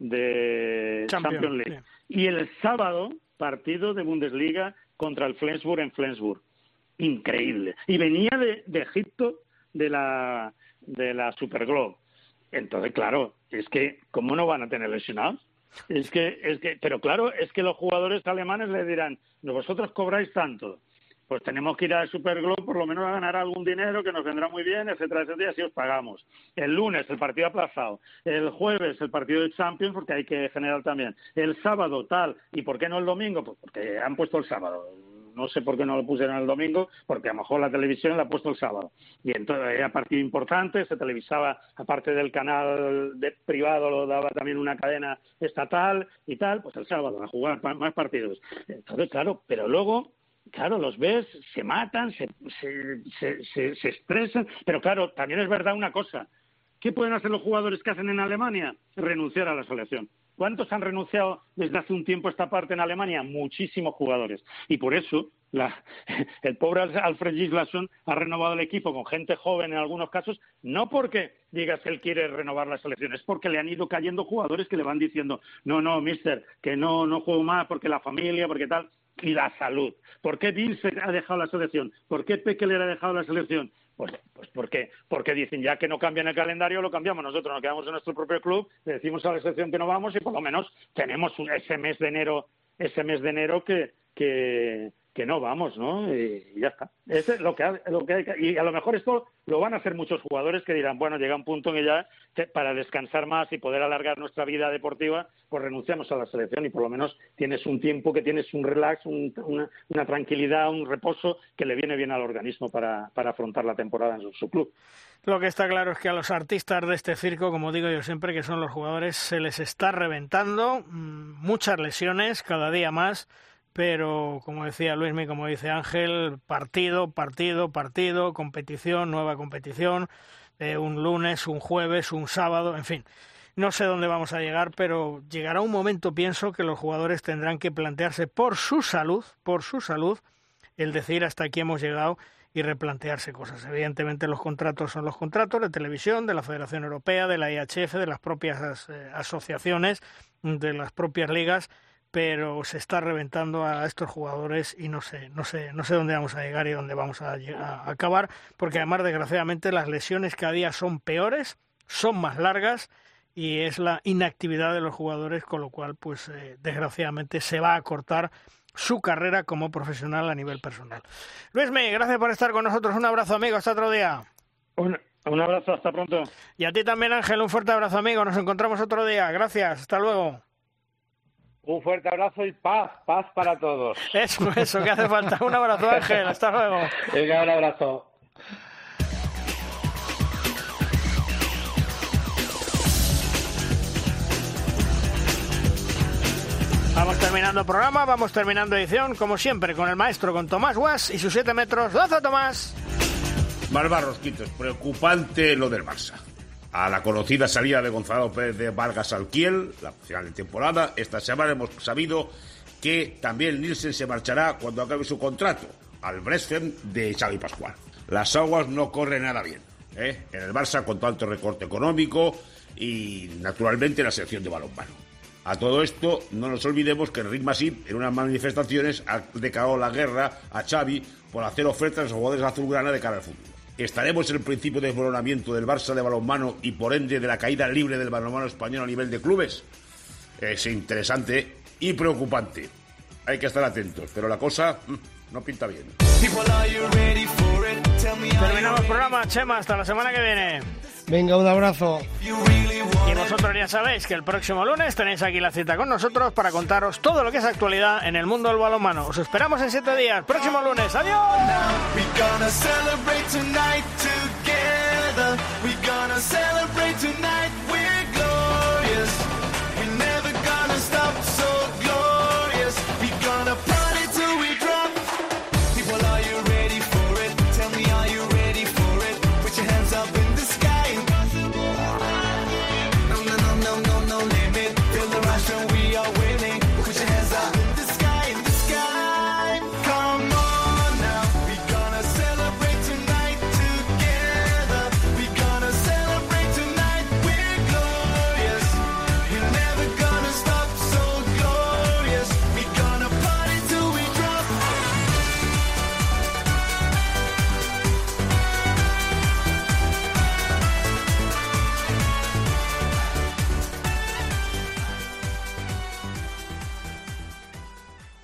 de Champions, Champions League. Yeah. Y el sábado partido de Bundesliga contra el Flensburg en Flensburg. Increíble. Y venía de, de Egipto de la, de la Superglobe. Entonces, claro, es que, ¿cómo no van a tener lesionados? Es que, es que, pero claro, es que los jugadores alemanes le dirán, vosotros cobráis tanto. Pues tenemos que ir al Superglobe por lo menos a ganar algún dinero que nos vendrá muy bien, etcétera, etcétera, y así os pagamos. El lunes el partido aplazado, el jueves el partido de Champions porque hay que generar también, el sábado tal, ¿y por qué no el domingo? Pues porque han puesto el sábado. No sé por qué no lo pusieron el domingo, porque a lo mejor la televisión la ha puesto el sábado. Y entonces era partido importante, se televisaba, aparte del canal de privado, lo daba también una cadena estatal y tal, pues el sábado a jugar más partidos. Entonces, claro, pero luego... Claro, los ves, se matan, se, se, se, se, se estresan, pero claro, también es verdad una cosa. ¿Qué pueden hacer los jugadores que hacen en Alemania? Renunciar a la selección. ¿Cuántos han renunciado desde hace un tiempo a esta parte en Alemania? Muchísimos jugadores. Y por eso la, el pobre Alfred Gislason ha renovado el equipo con gente joven en algunos casos, no porque digas que él quiere renovar la selección, es porque le han ido cayendo jugadores que le van diciendo, no, no, mister, que no, no juego más porque la familia, porque tal... Y la salud. ¿Por qué Vince ha dejado la selección? ¿Por qué Pekeler ha dejado la selección? Pues, pues porque, porque dicen ya que no cambian el calendario, lo cambiamos nosotros, nos quedamos en nuestro propio club, le decimos a la selección que no vamos y por lo menos tenemos un, ese mes de enero, ese mes de enero que, que, que no vamos, ¿no? Y, y ya está. Eso es lo que, lo que hay que, y a lo mejor esto lo van a hacer muchos jugadores que dirán, bueno, llega un punto en que ya que para descansar más y poder alargar nuestra vida deportiva, pues renunciamos a la selección y por lo menos tienes un tiempo que tienes un relax, un, una, una tranquilidad, un reposo que le viene bien al organismo para, para afrontar la temporada en su, su club. Lo que está claro es que a los artistas de este circo, como digo yo siempre, que son los jugadores, se les está reventando, muchas lesiones, cada día más. Pero, como decía Luismi, como dice Ángel, partido, partido, partido, competición, nueva competición, eh, un lunes, un jueves, un sábado, en fin. No sé dónde vamos a llegar, pero llegará un momento, pienso, que los jugadores tendrán que plantearse por su salud, por su salud, el decir hasta aquí hemos llegado y replantearse cosas. Evidentemente los contratos son los contratos de televisión, de la Federación Europea, de la I H F, de las propias eh, asociaciones, de las propias ligas, pero se está reventando a estos jugadores y no sé, no sé, no sé dónde vamos a llegar y dónde vamos a, a acabar, porque además desgraciadamente las lesiones cada día son peores, son más largas y es la inactividad de los jugadores, con lo cual pues eh, desgraciadamente se va a cortar su carrera como profesional a nivel personal. Luismi, gracias por estar con nosotros, un abrazo amigo, hasta otro día. Un, un abrazo, hasta pronto. Y a ti también Ángel, un fuerte abrazo amigo, nos encontramos otro día, gracias, hasta luego. Un fuerte abrazo y paz, paz para todos. Eso, eso, que hace falta. Un abrazo, Ángel. Hasta luego. Venga, un abrazo. Vamos terminando el programa, vamos terminando edición, como siempre, con el maestro, con Tomás Guas y sus siete metros. ¡Lanza, Tomás! Malva Rosquitos, preocupante lo del Barça. A la conocida salida de Gonzalo Pérez de Vargas al Kiel, la final de temporada, esta semana hemos sabido que también Nielsen se marchará cuando acabe su contrato al Bresfen de Xavi Pascual. Las aguas no corren nada bien, ¿eh? En el Barça con tanto recorte económico y naturalmente la sección de balonmano. A todo esto, no nos olvidemos que Enric Masip en unas manifestaciones ha declarado la guerra a Xavi por hacer ofertas a los jugadores azulgrana de cara al futuro. ¿Estaremos en el principio de desmoronamiento del Barça de balonmano y por ende de la caída libre del balonmano español a nivel de clubes? Es interesante y preocupante. Hay que estar atentos, pero la cosa no pinta bien. Terminamos el programa, Chema, hasta la semana que viene. Venga, un abrazo. Y vosotros ya sabéis que el próximo lunes tenéis aquí la cita con nosotros para contaros todo lo que es actualidad en el mundo del balonmano. Os esperamos en siete días. Próximo lunes. ¡Adiós!